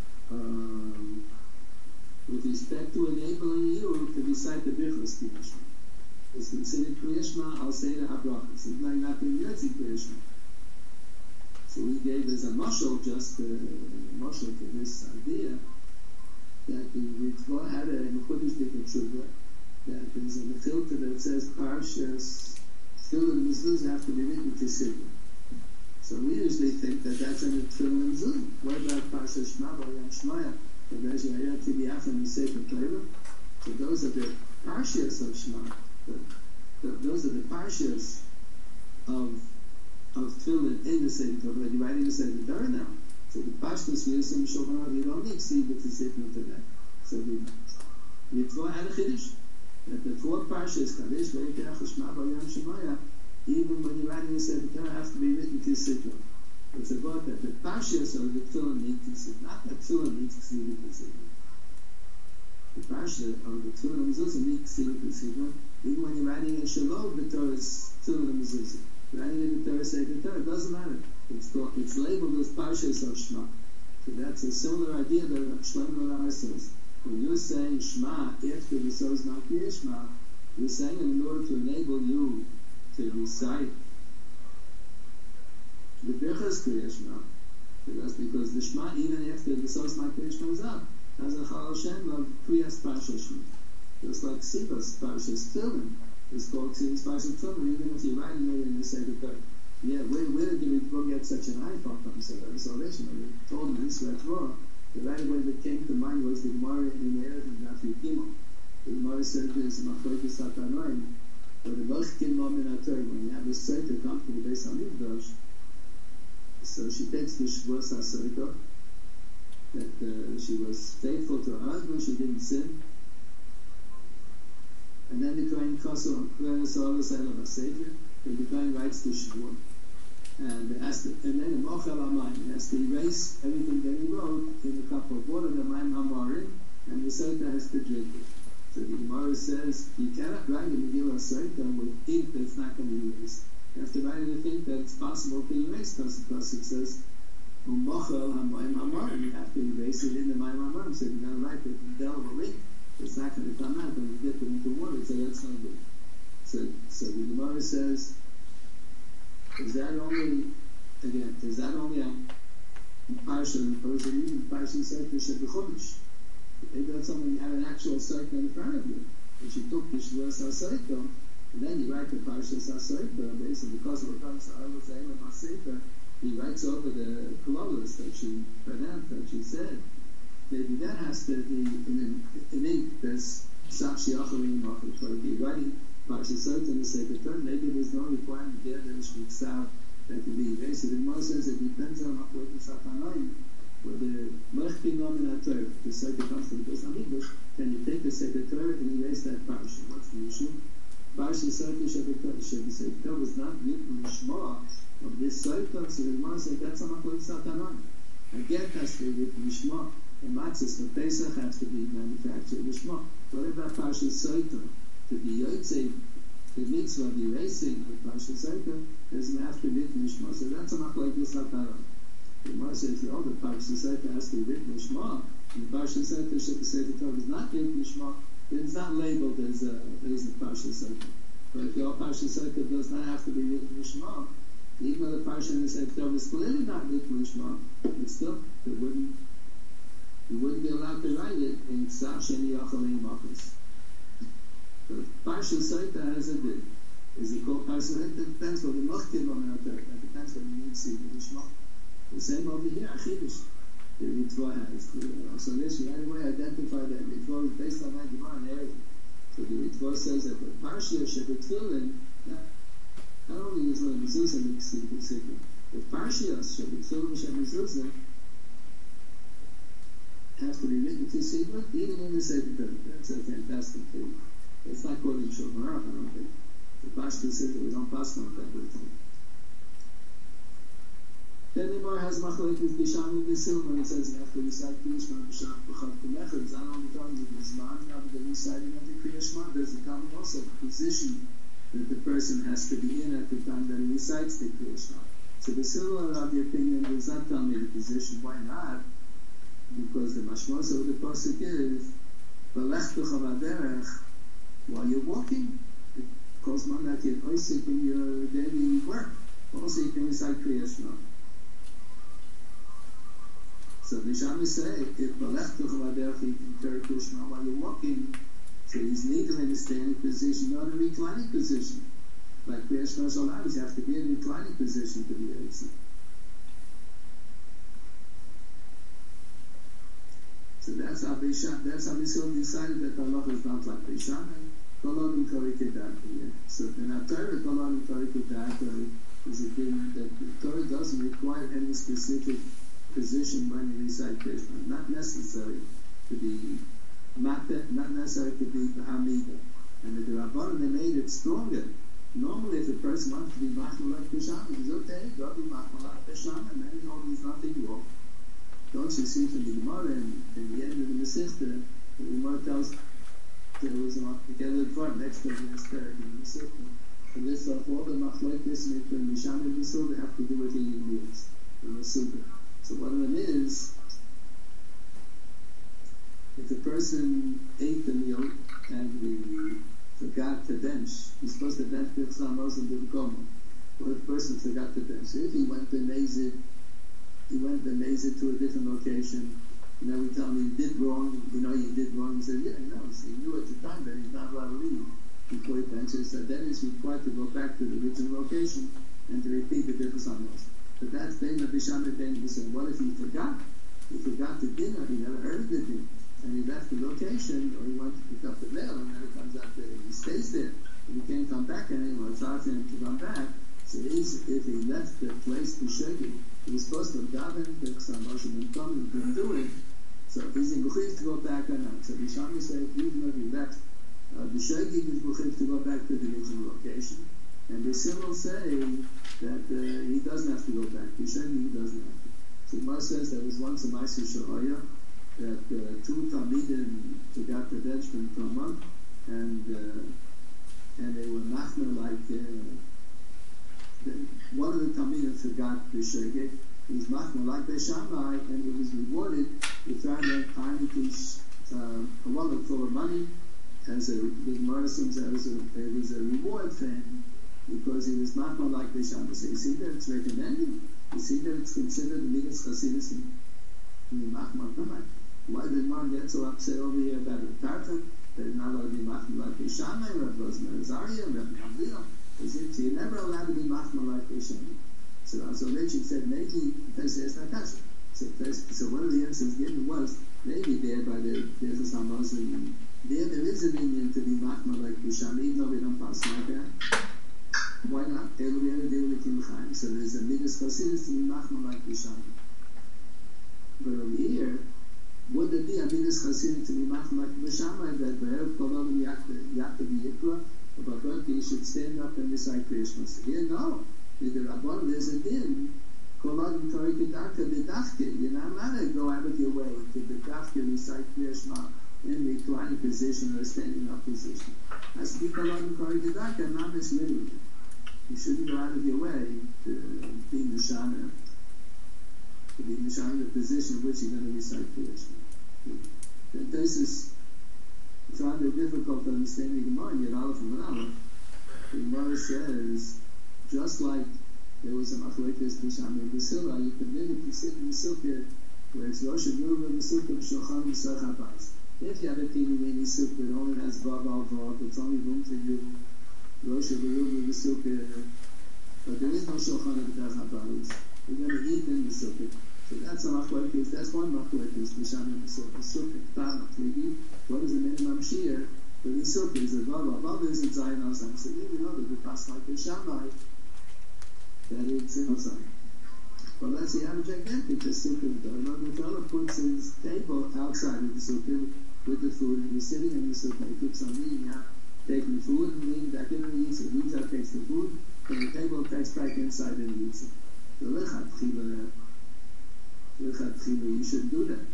with respect to enabling you to recite the Birchas Kriya Shema. It's considered Kriya Shema, I'll say the Habrachas. It's not doing Yotzei Kriya Shema. So we gave as a mashal, just a mashal to this idea, that the Ritva had a Mechudish Dikah Tshuva, that there's a filter that says Parshas Tefillah and Mezuzah have to be written to Siddur. So we usually think that that's in the Tefillah and Mezuzah. What about Parshas Shema, Yom Shmaya, Kadesh Yayat Tibiach and the Sefer Torah? So those are the Parshas of Shema. Those are the Parshas of Tefillah in the Sefer Torah. But you're writing the Sefer Torah now. So the Parshas we assume Shulchan Aruch, you don't need Siddur to Sefer Torah. So the Ritva had a Chiddush. That the four Parshas, Kadesh, Vayikach, Shema, Yom Shemaya, even when you're writing a Sefer Torah, have to be written to Siddur. It's about that the Parshas of the Tefillah need to Siddur, not that Tefillah needs to Siddur to Siddur. The Parsha of the Tefillah and Mezuzah need to Siddur to Siddur. Even when you're writing a Shalom, the Torah is Tefillah and Mezuzah. Writing in the Torah, Sefer Torah, it doesn't matter. It's labeled as Parshas of Shema. So that's a similar idea that Shlomo ben Ahad says. When you're saying Shema after the Soz Kriya Shema, you're saying in order to enable you to recite the Birchas Kriya Shema. That's because the Shema, even after the Soz Kriya Shema is up, has a Chal Hashem of Kriyas Parsha Shema. Just like Sivas Parshas Tefillah is called Sivas Parshas Tefillah, even if you're writing it in the Sefer Torah. Yeah, where did the Ritva get such an iPhone from? So that was salvation. When we told him this Ritva, the right way that came to mind was the Gemara in the Erev and Daf Yudgimel. The Gemara said this, Machlokes HaTanoim, but the Vachkin Lo Min HaTorah, when you have a Sotah come to the Beis HaMikdash, so she takes the Shavuos HaSotah, that she was faithful to her husband, she didn't sin, and then the Kohen Kosel and Kohen Solos Elav HaSefer, the Kohen writes the Shavuot. And then the Mochel Amayim has to erase everything that he wrote in a cup of water, the Mayim Hamarim, and the Sotah has to drink it. So the Gemara says you cannot write a Megillah Sotah with ink that's not going to be erased. You have to write anything that it's possible to erase, because it says Mochel Hamayim Hamarim. You have to erase it in the Mayim Hamarim. So you're going to write it in indelible ink. It's not going to come out when you dip it into water. So that's not good. So the Gemara says, is that only a Parsha, or is it even Parsha Sefer Shebechumash? Maybe that's something you have an actual Sotah in front of you. If you took the Shavuos HaSotah, and then you write the Parshas HaSotah, basically because of the Parshas HaSotah, he writes over the Kololos that she pronounced, that she said. Maybe that has to be in ink that's Sakshi Achalim Machach. But if you're writing Parshas Sotah in the Sefer Torah, maybe there's no requirement there that it should be sound that can be erased. The Gemara says it depends on Machlokes HaTanoim, whether Mechkin Lo Min HaTorah, the Sotah comes from the Beis HaMikdash, can you take the Sefer Torah and erase that Parsha? What's the issue? Parshas Sotah Sefer Torah was not written Lishma of this Sotah, so the Gemara said that's a Machlokes HaTanoim. A get has to be written Lishma. And matzahs for Pesach has to be manufactured Lishma. What about Parshas Sotah? To be Yotzei, the mitzvah of erasing with Parshas Sotah doesn't have to be written Lishma. So that's a Machlokes HaTanoim. The Gemara says, the Parshas Sotah has to be written Lishma, and the Parshas Sotah Sefer Torah is not written Lishma, then it's not labeled as a Parshas Sotah. But if your Parshas Sotah does not have to be written Lishma, even though the Parsha in the Sefer Torah is clearly not written Lishma, but still, you wouldn't be allowed to write it in Ksach Sheni Achalim Machos. But Parshas Sotah has a din. Is it called Parshas Sotah? It depends what the Machkin Lo Min HaTorah. It depends what you need to see in Lishma. The same over here, Achidush. the Ritva has. So this, we anyway identify that Ritva is based on that Gemara and everything. So the Ritva says that the Parshia Shebetfilin, not only is the Mezuzah Mitzvah, the Parshia Shebetfilin Shebetfilin has to be written to Sigma, even in the Sefer Torah. That's a fantastic thing. It's not quoting Shulchan Aruch, I don't think. The Pashto says that we don't pass on that with time. Then the Gemara has machlokes Bisham and Basil when it says you have to recite Kriya Shema B'Shach B'Chav K'Mechad. It's not only comes with the Zman, but the reciting of the Kriya Shema. There's a common also position that the person has to be in at the time that he recites the Kriya Shema. So Basil of the opinion does not tell me the position. Why not? Because the mashmos of the pasuk is V'lech B'Chav Aderech while you're walking. It calls man that you're oisik in your daily work. Also you can recite Kriya Shema. So the Shammai say, if Balech Tuchavaderech, you can carry Krishna while you're walking, so he's neither in a standing position nor in a reclining position. Like Krishna Shalavis, you have to be in a reclining position to be able to. So that's how Basil decided that Allah is not like Beishamai. Kolon Ukarikedak. So in our Torah, Kolon Ukarikedak is a thing that the Torah doesn't require any specific position when you recite Krishna, not necessary to be Matet, not necessary to be Hamida. And the Rabbanan, they made it stronger. Normally, if a person wants to be Machmal like Krishna, he's okay, go be Machmal like Krishna, and then he knows there's nothing wrong. Don't you see from the Gemara and in the end of the Masechta, the Gemara tells there was a together for next to the Esther in the Masechta. And this of all the Machlokes between Misham and Basil, they have to do with the Yiddish, the Masechta. So one of them is, if a person ate the meal and he forgot to bench, he's supposed to bench B'chzam Ozen B'Mkomo. What if a person forgot to bench? So if he went to Nezid to a different location, we tell him you did wrong, you did wrong. He said, yeah, he knows. He knew at the time that he's not allowed to leave before he benches. So then he's required to go back to the original location and to repeat the B'chzam Ozen. But that's Bein Abisham and Bein Abisham. What if he forgot? He forgot the dinner, he never heard the dinner, and he left the location, or he went to pick up the mail, and then it comes out that he stays there, and he can't come back anymore. It's hard for him to come back. So if he left the place to Shegi, he was supposed to daven, the Chasam Moshe and come, he didn't do it. So if he's in Buchiv to go back or not. So Bisham said, even if he left the Shegi, he's Buchiv to go back to the original location. And the Sim will say that he doesn't have to go back. He doesn't have to. So Mar says there was once a Ma'aser Sha'aya that two Talmidim forgot the bench from Tama, and they were machmer like one of the Talmidim forgot the Shegeg. He was machmer like Beishamai, and he was rewarded with a wallet full of money. As the Gemara says, it was a reward for him. Because he was not more like Beishamai. So you see that it's recommended. You see that it's considered the Midas Chasidus in the Machmal Kamai. Why did Mar get so upset over here about the Tartan? That it's not allowed to be Machmal like Beishamai, Rav Lozner Azaria, Rav Gamliel. So you're never allowed to be Machmal like Beishamai. So Richard said, maybe, first there's Nakasha. So one of the answers given was, maybe there by the Chasam Moshe, there is an Indian to be Machmal like Beishamai, even though we don't pass like that. Why not? So there's a Midas Chasidus to be Machmal like Bisham. But over here, would there be a Midas Chasidus to be Machmal like Bisham that Be'er Kolon Yatav Yikra, but you should stand up and recite Krishna? Here, no. In the Rabban, there's a din. Kolon Torikedarka B'Dafke. You're not allowed to go out of your way to B'Dafke recite Krishna in the reclining position or standing up position. Has to be Kolon Torikedarka, not literally. You shouldn't go out of your way to be Mishana, the position in which you're going to recite Krishna. This is rather difficult to understand the Gemara, yet Aleph and Aleph. The Gemara says, just like there was a Machlokes Mishana and Basila, you can limit to sit in the Sukkah, where it's Rosh Hashanah and the Sukkah of Shulchan Yisach HaBais. If you have a teeny weeny Sukkah that only has Vav al Vav, it's only room for you, Rosh Hashanah the Sukkah, but there is no Shulchan that has HaBais. We're going to eat in the Sukkah. So that's a machlokes. That's one machlokes. The Shammai Sukkah. Sukkah. Tamachli. What is the minimum shear? But the Sukkah is a Vav. Vav is a Zayin Azam. So even though the pass like the Shammai, that it's in Azam. But let's see, I'm gigantic. The Sukkah. The fellow puts his table outside of the Sukkah with the food, and he's sitting in the Sukkah. He keeps on eating out, taking food, and eating back in, and he eats it. He eats out, takes the food, and the table takes back inside, and he eats it. So lechatchila, you shouldn't do that.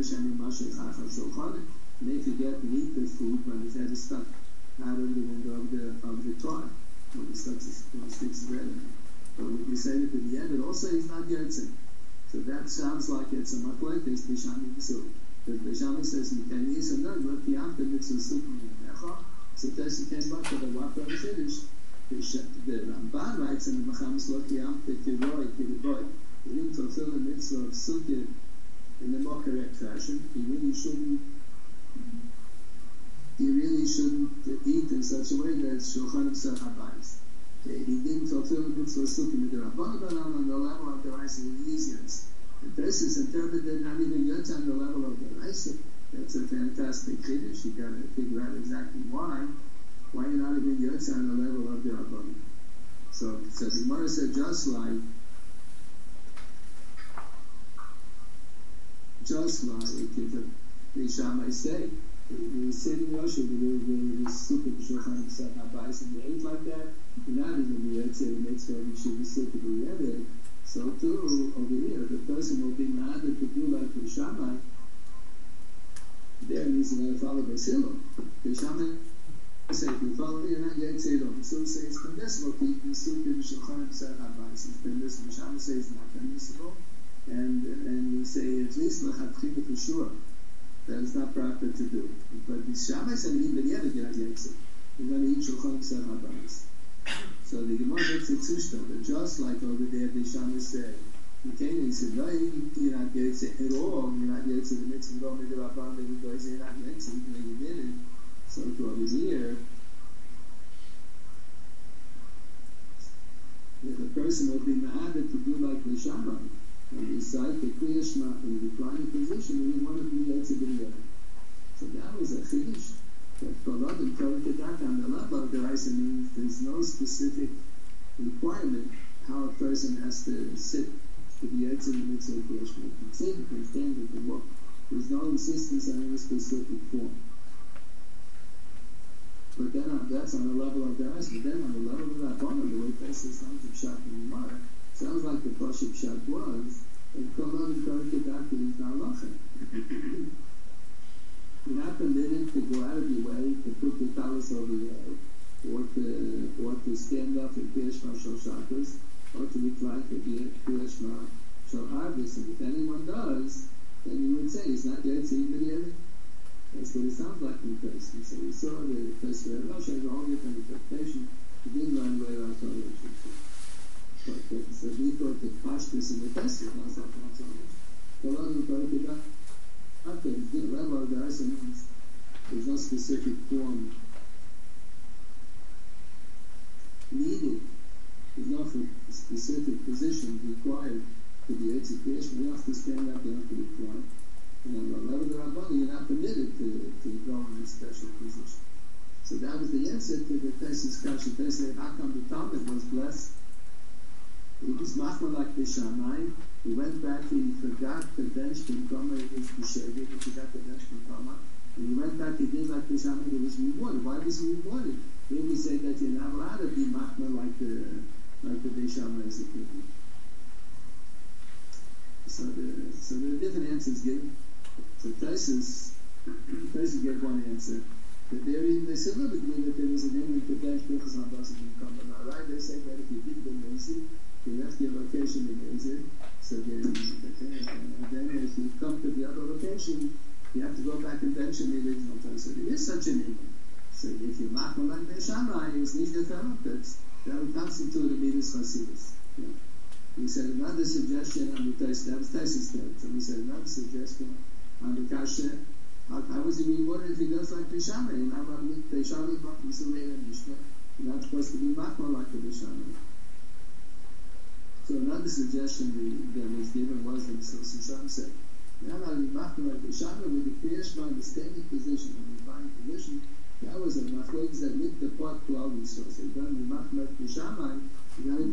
And if you get to eat the food when his head is stuck out of the window of the toy, when he sticks his head in. But if you say it to the end, it also is not Yetzin. So that sounds like it's a machlokes b'shami b'sul. But B'shami says you can use a nug, but the after mitzvah sukkah in Mecha. So Tessi came back to the Wafra Shiddush. The Ramban writes in the Mechamis Lo Kiyamta Kiroi. He didn't fulfill the mitzvah of sukkah in the more correct fashion. He really shouldn't eat in such a way that Shulchan himself habayis. He didn't fulfill the mitzvah of sukkah in the Rabban on the level of the rice and the easiest. The Tosis interpreted not even yet on the level of the rice. That's a fantastic chiddush. You got to figure out exactly why you're not even yet on the level of the Rabban. So the Gemara said just like the Shammai say, we say in Russia, the super Shulchan said Habayis, and they ate like that, you're not even the Yetzer, it makes very sure the super Yetzer. So too, over here, the person will be mad to do like the Shammai, there he's going to follow Basilo. The Shammai say, if you follow me, you're not Yetzer, so say it's permissible to eat the super Shulchan said Habayis, it's permissible. The Shammai says it's not permissible. And we say at least lechatchila for sure that it's not proper to do. But the Shammai said even the other guy gets it. You're going to eat shulchan kseh habayis. So the Gemara makes it sushta, but just like over there, the Shammai said, he came and he said, no, you're not getting it at all. You're not getting the mitzvah of the Rabban that he goes, you're not getting it, even though you did it. So to over here, the person will be ma'adet to do like the Shammai. And he recite the Kriya Shema in the reclining position, and he wanted to be Yetzer B'Yeh. So that was a chiddush. That Kolod and Torah on the level of the Raisa means there's no specific requirement how a person has to sit to be Yetzer in the mitzvah of Kriya Shema. You can sit, you can stand, you can walk. There's no insistence on any specific form. But then that's on the level of the Raisa. But then on the level of the Rabbanan, the way Pesach sounds of Shat and Gemara, sounds like the Pashup Shat was, and Kolon and Torah Kedat is now lachem. You're not permitted to go out of your way to put the talis over your head, or to stand up for Kriya Shema Shal Shabbos, or to recline for Kriya Shema Shal Harvest. And if anyone does, then you would say it's not Yetzer B'Yeh. That's what it sounds like in the person. So we saw the Pesach Rosh has a whole different interpretation. He didn't learn where our Torah is. So we thought that pashtus in the Pesach was not so much. The level of Torah Kedat, the level of the Raisa means there's no specific form needed. There's no specific position required to be Yetzer Kriya Shema. You have to stand up, you have to recline. And on the level of the Rabbanan, you're not permitted to go in a special position. So that was the answer to the Pesach's question. They said, how come the Talmud was blessed? He was machma like the Shammai. He went back, he forgot the bench Pinkoma, he was B'Shevi, he forgot the bench Pinkoma. And he went back, he did like the Shammai, he was rewarded. Why was he rewarded? Here we say that you're not allowed to be machma like the Shammai is a people. So there are different answers given. So Tosis gave one answer. But they said a little bit that there was an enemy to bench because on doesn't become but right. They say that if you did the lazy, you left your location in lazy. So then if you come to the other location, you have to go back and bench in the original place. So there is such an enemy. So if you're machma like the Shammai, it's nicht gefällt. That would constitute a midas chasidus. He said another suggestion on the test. That was Tes's test. So he said another suggestion on the kasha. How was he rewarded if he does like the Shammai? And how about the Shammai is not Mishnah? You're not supposed to be machma like the Shammai. So another suggestion that was given was that Mr. Sham said, now you machmer like Bishama with the Kriyashma, the standing position, and the fine position, that was a machlokes that lit the pot cloud Yisrael. So you're going to be machmer like Bishama, you're going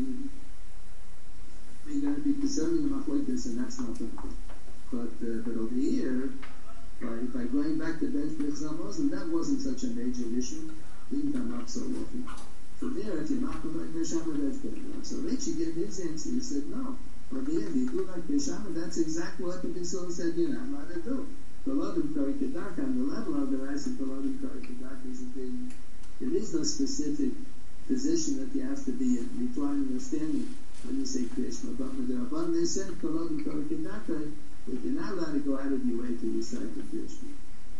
to be preserving the machlokes, and that's not the But over here, by going back to Ben Bechzamosm, that wasn't such a major issue. Didn't come up so often. So there, if you're not like Beshama, that's good enough. So Rachel gave his answer. He said, no. But there, if you do like Beshama, that's exactly what the Bishul said, you're not allowed to do. Kolodim Karikadak, on the level of the rice of Kolodim Karikadak, there is no specific position that you have to be in, reclining or standing when you say Krishna. But when they're above, they said Kolodim Karikadak, but you're not allowed to go out of your way to recite the Krishna.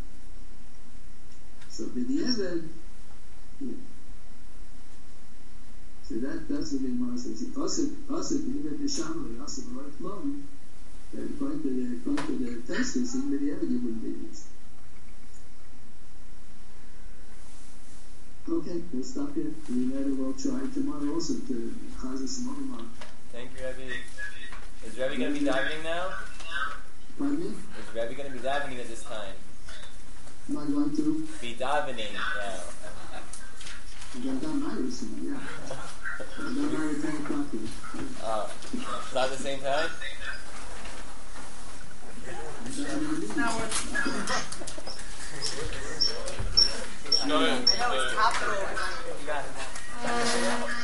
So B'di'evet, yeah. So that's what the Gemara says. Also, if you look at the Shamli, also the Rosh Lom, that according to the Tosfos, even B'di'evet you wouldn't be this. Okay, we'll stop here. We will try tomorrow also to Chazal Simon. Thank you, Rebbe. Is Rebbe going to be davening now? Pardon me? Is Rebbe going to be davening at this time? Am I going to? Be davening now. I've done my recently, yeah. I've done my at 10 o'clock. Oh. Is that at the same time? No, it's capital. You got it.